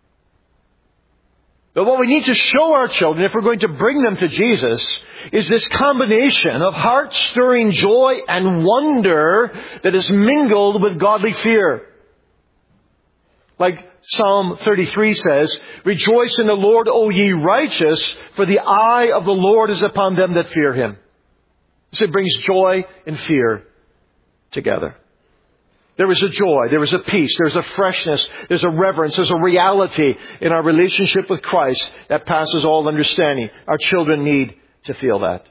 [SPEAKER 1] But what we need to show our children, if we're going to bring them to Jesus, is this combination of heart-stirring joy and wonder that is mingled with godly fear. Like Psalm 33 says, "Rejoice in the Lord, O ye righteous, for the eye of the Lord is upon them that fear Him." So it brings joy and fear together. There is a joy, there is a peace, there's a freshness, there's a reverence, there's a reality in our relationship with Christ that passes all understanding. Our children need to feel that.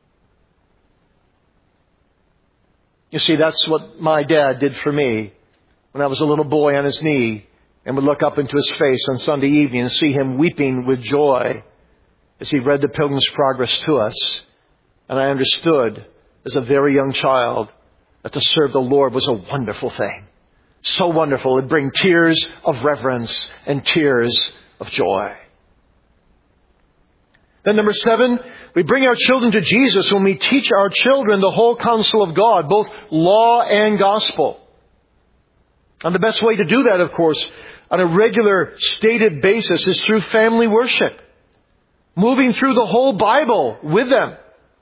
[SPEAKER 1] You see, that's what my dad did for me when I was a little boy on his knee and would look up into his face on Sunday evening and see him weeping with joy as he read the Pilgrim's Progress to us. And I understood as a very young child that to serve the Lord was a wonderful thing. So wonderful. It'd bring tears of reverence and tears of joy. Then number 7, we bring our children to Jesus when we teach our children the whole counsel of God, both law and gospel. And the best way to do that, of course, on a regular stated basis is through family worship. Moving through the whole Bible with them.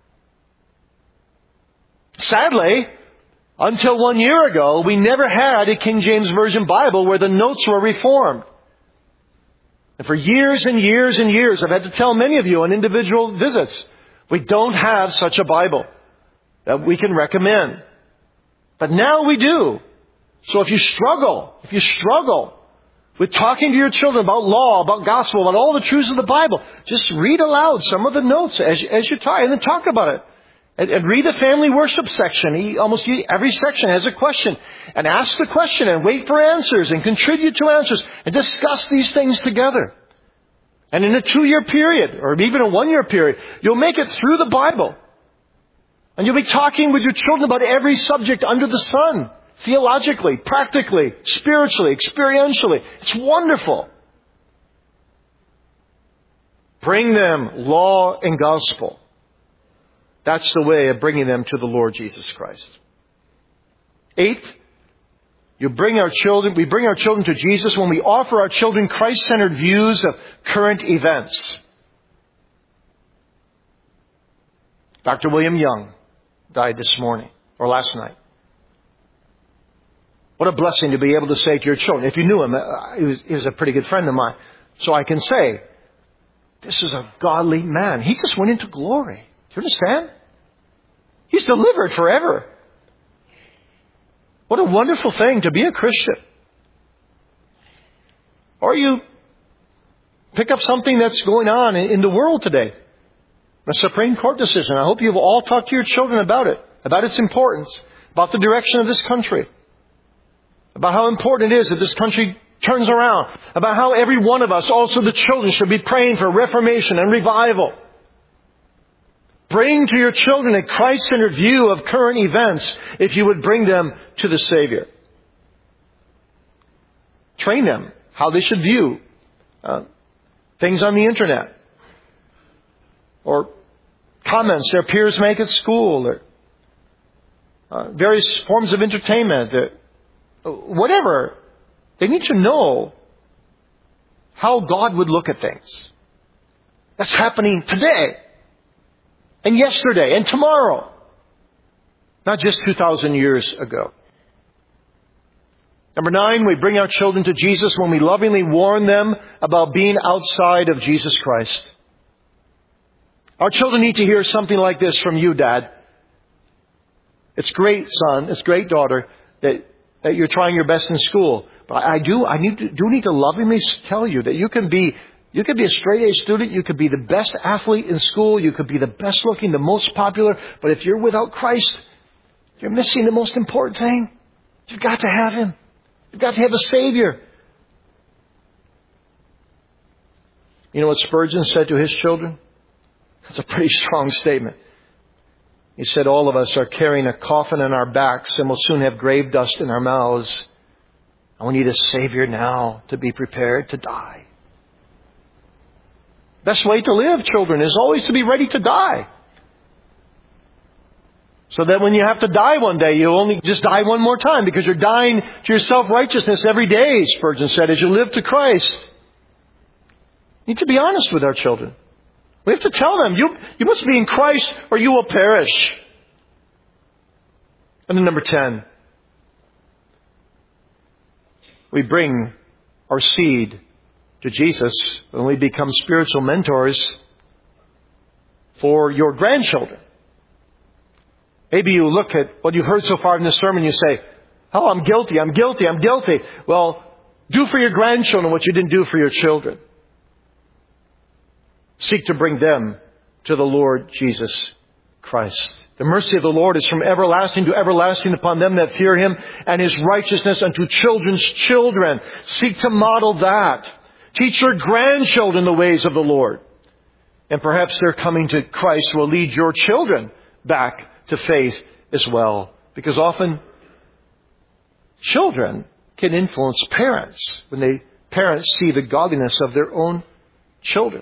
[SPEAKER 1] Sadly, until 1 year ago, we never had a King James Version Bible where the notes were reformed. And for years and years and years, I've had to tell many of you on individual visits, we don't have such a Bible that we can recommend. But now we do. So if you struggle with talking to your children about law, about gospel, about all the truths of the Bible, just read aloud some of the notes as you talk, and then talk about it. And read the family worship section. Almost every section has a question. And ask the question and wait for answers and contribute to answers and discuss these things together. And in a 2-year period, or even a 1-year period, you'll make it through the Bible. And you'll be talking with your children about every subject under the sun. Theologically, practically, spiritually, experientially. It's wonderful. Bring them law and gospel. That's the way of bringing them to the Lord Jesus Christ. 8, we bring our children to Jesus when we offer our children Christ-centered views of current events. Dr. William Young died this morning, or last night. What a blessing to be able to say to your children. If you knew him, he was a pretty good friend of mine. So I can say, this is a godly man. He just went into glory. Do you understand? He's delivered forever. What a wonderful thing to be a Christian. Or you pick up something that's going on in the world today. A Supreme Court decision. I hope you've all talked to your children about it, about its importance, about the direction of this country, about how important it is that this country turns around, about how every one of us, also the children, should be praying for reformation and revival. Bring to your children a Christ-centered view of current events if you would bring them to the Savior. Train them how they should view things on the internet, or comments their peers make at school, or various forms of entertainment, whatever. They need to know how God would look at things. That's happening today, and yesterday, and tomorrow. not just 2,000 years ago. Number 9, we bring our children to Jesus when we lovingly warn them about being outside of Jesus Christ. Our children need to hear something like this from you, Dad. It's great, son, it's great, daughter, that you're trying your best in school. But I do need to lovingly tell you that you can be a straight A student, you could be the best athlete in school, you could be the best looking, the most popular, but if you're without Christ, you're missing the most important thing. You've got to have Him. You've got to have a Savior. You know what Spurgeon said to his children? That's a pretty strong statement. He said, all of us are carrying a coffin on our backs and will soon have grave dust in our mouths. And we need a Savior now to be prepared to die. Best way to live, children, is always to be ready to die. So that when you have to die one day, you only just die one more time because you're dying to your self-righteousness every day, Spurgeon said, as you live to Christ. We need to be honest with our children. We have to tell them, you must be in Christ or you will perish. And then number 10, we bring our seed to Jesus when we become spiritual mentors for your grandchildren. Maybe you look at what you've heard so far in this sermon and you say, oh, I'm guilty. Well, do for your grandchildren what you didn't do for your children. Seek to bring them to the Lord Jesus Christ. The mercy of the Lord is from everlasting to everlasting upon them that fear Him, and His righteousness unto children's children. Seek to model that. Teach your grandchildren the ways of the Lord. And perhaps their coming to Christ will lead your children back to faith as well. Because often children can influence parents when parents see the godliness of their own children.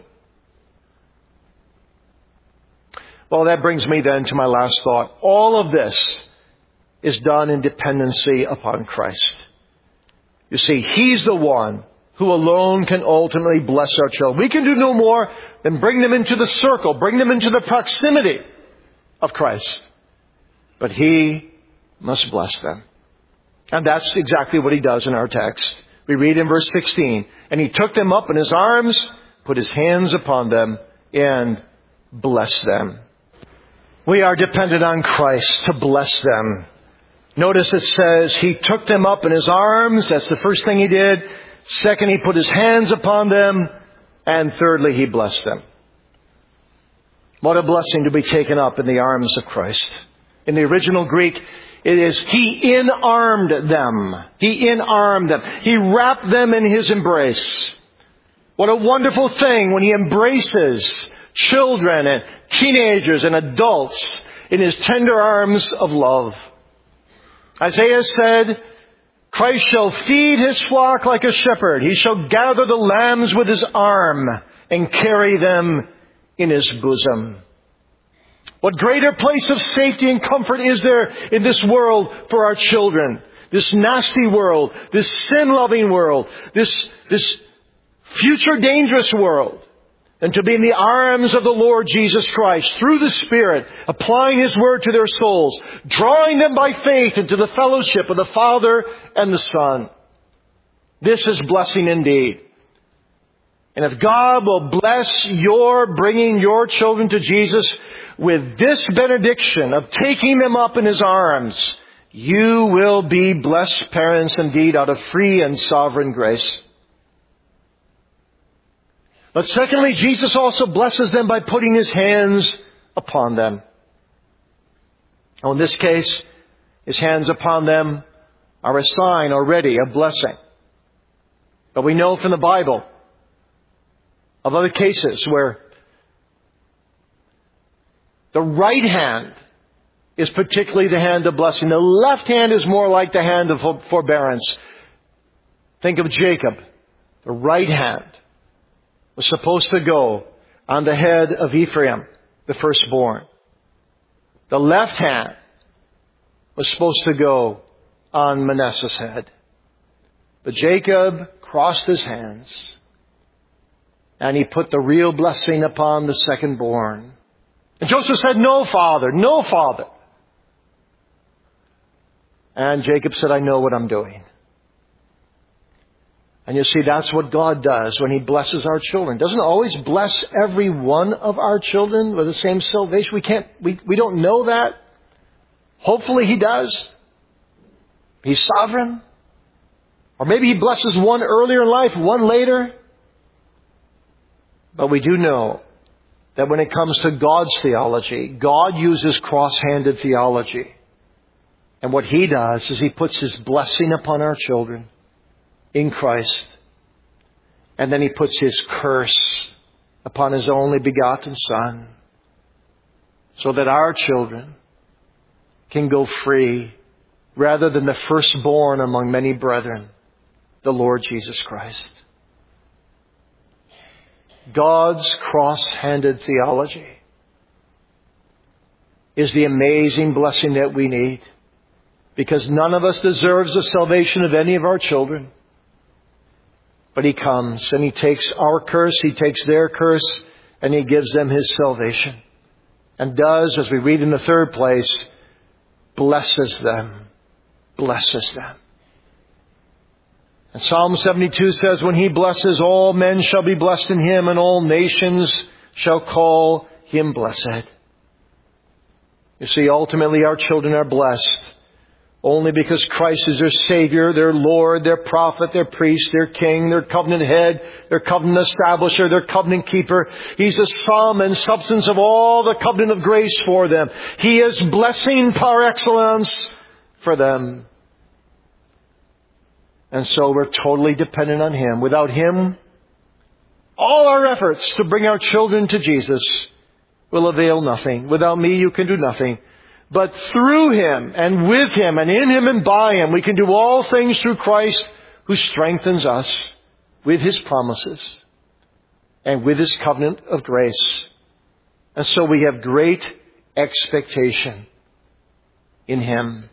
[SPEAKER 1] Well, that brings me then to my last thought. All of this is done in dependency upon Christ. You see, He's the one who alone can ultimately bless our children. We can do no more than bring them into the circle, bring them into the proximity of Christ. But He must bless them. And that's exactly what He does in our text. We read in verse 16, and He took them up in His arms, put His hands upon them, and blessed them. We are dependent on Christ to bless them. Notice it says He took them up in His arms. That's the first thing He did. Second, He put His hands upon them. And thirdly, He blessed them. What a blessing to be taken up in the arms of Christ. In the original Greek, it is He in-armed them. He in-armed them. He wrapped them in His embrace. What a wonderful thing when He embraces children and teenagers and adults in His tender arms of love. Isaiah said, Christ shall feed His flock like a shepherd. He shall gather the lambs with His arm and carry them in His bosom. What greater place of safety and comfort is there in this world for our children? This nasty world, this sin-loving world, this future dangerous world. And to be in the arms of the Lord Jesus Christ through the Spirit, applying His Word to their souls, drawing them by faith into the fellowship of the Father and the Son. This is blessing indeed. And if God will bless your bringing your children to Jesus with this benediction of taking them up in His arms, you will be blessed parents indeed out of free and sovereign grace. But secondly, Jesus also blesses them by putting His hands upon them. Now in this case, His hands upon them are a sign already of blessing. But we know from the Bible of other cases where the right hand is particularly the hand of blessing. The left hand is more like the hand of forbearance. Think of Jacob. The right hand was supposed to go on the head of Ephraim, the firstborn. The left hand was supposed to go on Manasseh's head. But Jacob crossed his hands and he put the real blessing upon the secondborn. And Joseph said, "No, Father, no, Father." And Jacob said, I know what I'm doing. And you see, that's what God does when He blesses our children. Doesn't always bless every one of our children with the same salvation. We don't know that. Hopefully He does. He's sovereign. Or maybe He blesses one earlier in life, one later. But we do know that when it comes to God's theology, God uses cross-handed theology. And what He does is He puts His blessing upon our children in Christ. And then He puts His curse upon His only begotten Son, so that our children can go free rather than the firstborn among many brethren, the Lord Jesus Christ. God's cross-handed theology is the amazing blessing that we need, because none of us deserves the salvation of any of our children. But He comes and He takes our curse, He takes their curse, and He gives them His salvation. And does, as we read in the third place, blesses them. Blesses them. And Psalm 72 says, when He blesses, all men shall be blessed in Him, and all nations shall call Him blessed. You see, ultimately our children are blessed only because Christ is their Savior, their Lord, their prophet, their priest, their king, their covenant head, their covenant establisher, their covenant keeper. He's the sum and substance of all the covenant of grace for them. He is blessing par excellence for them. And so we're totally dependent on Him. Without Him, all our efforts to bring our children to Jesus will avail nothing. Without me, you can do nothing. But through Him and with Him and in Him and by Him, we can do all things through Christ who strengthens us with His promises and with His covenant of grace. And so we have great expectation in Him.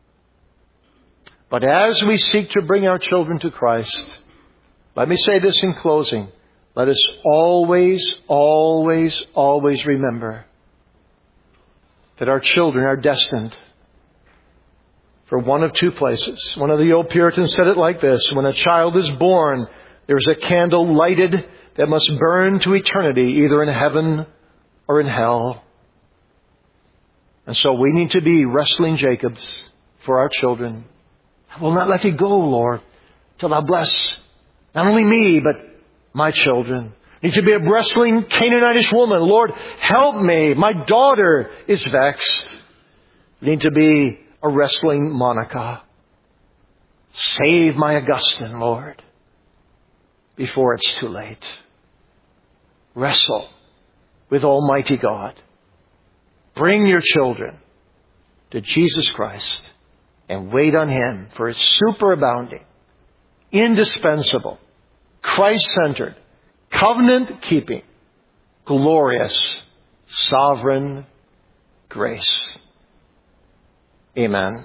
[SPEAKER 1] But as we seek to bring our children to Christ, let me say this in closing. Let us always, always, always remember that our children are destined for one of two places. One of the old Puritans said it like this: when a child is born, there is a candle lighted that must burn to eternity, either in heaven or in hell. And so we need to be wrestling Jacobs for our children. I will not let Thee go, Lord, till Thou bless not only me, but my children. Need to be a wrestling Canaanitish woman. Lord, help me. My daughter is vexed. Need to be a wrestling Monica. Save my Augustine, Lord, before it's too late. Wrestle with Almighty God. Bring your children to Jesus Christ and wait on Him for His superabounding, indispensable, Christ-centered, covenant-keeping, glorious, sovereign grace. Amen.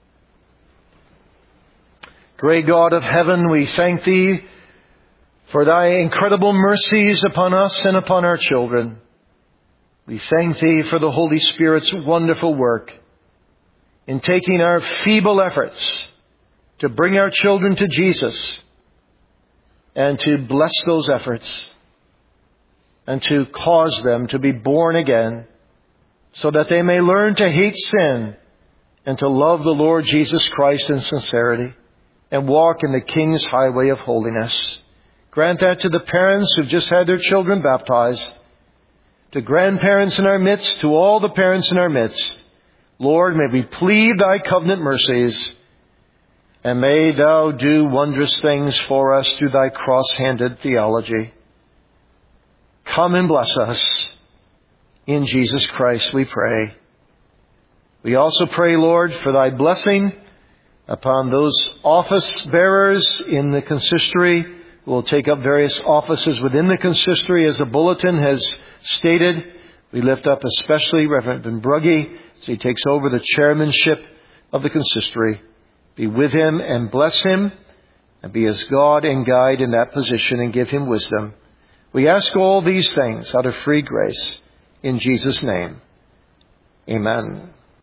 [SPEAKER 1] Great God of heaven, we thank Thee for Thy incredible mercies upon us and upon our children. We thank Thee for the Holy Spirit's wonderful work in taking our feeble efforts to bring our children to Jesus and to bless those efforts and to cause them to be born again so that they may learn to hate sin and to love the Lord Jesus Christ in sincerity and walk in the King's highway of holiness. Grant that to the parents who've just had their children baptized, to grandparents in our midst, to all the parents in our midst. Lord, may we plead Thy covenant mercies, and may Thou do wondrous things for us through Thy cross-handed theology. Come and bless us. In Jesus Christ we pray. We also pray, Lord, for Thy blessing upon those office bearers in the consistory who will take up various offices within the consistory, as the bulletin has stated. We lift up especially Reverend Ben Brugge as he takes over the chairmanship of the consistory. Be with him and bless him, and be his God and guide in that position, and give him wisdom. We ask all these things out of free grace in Jesus' name. Amen.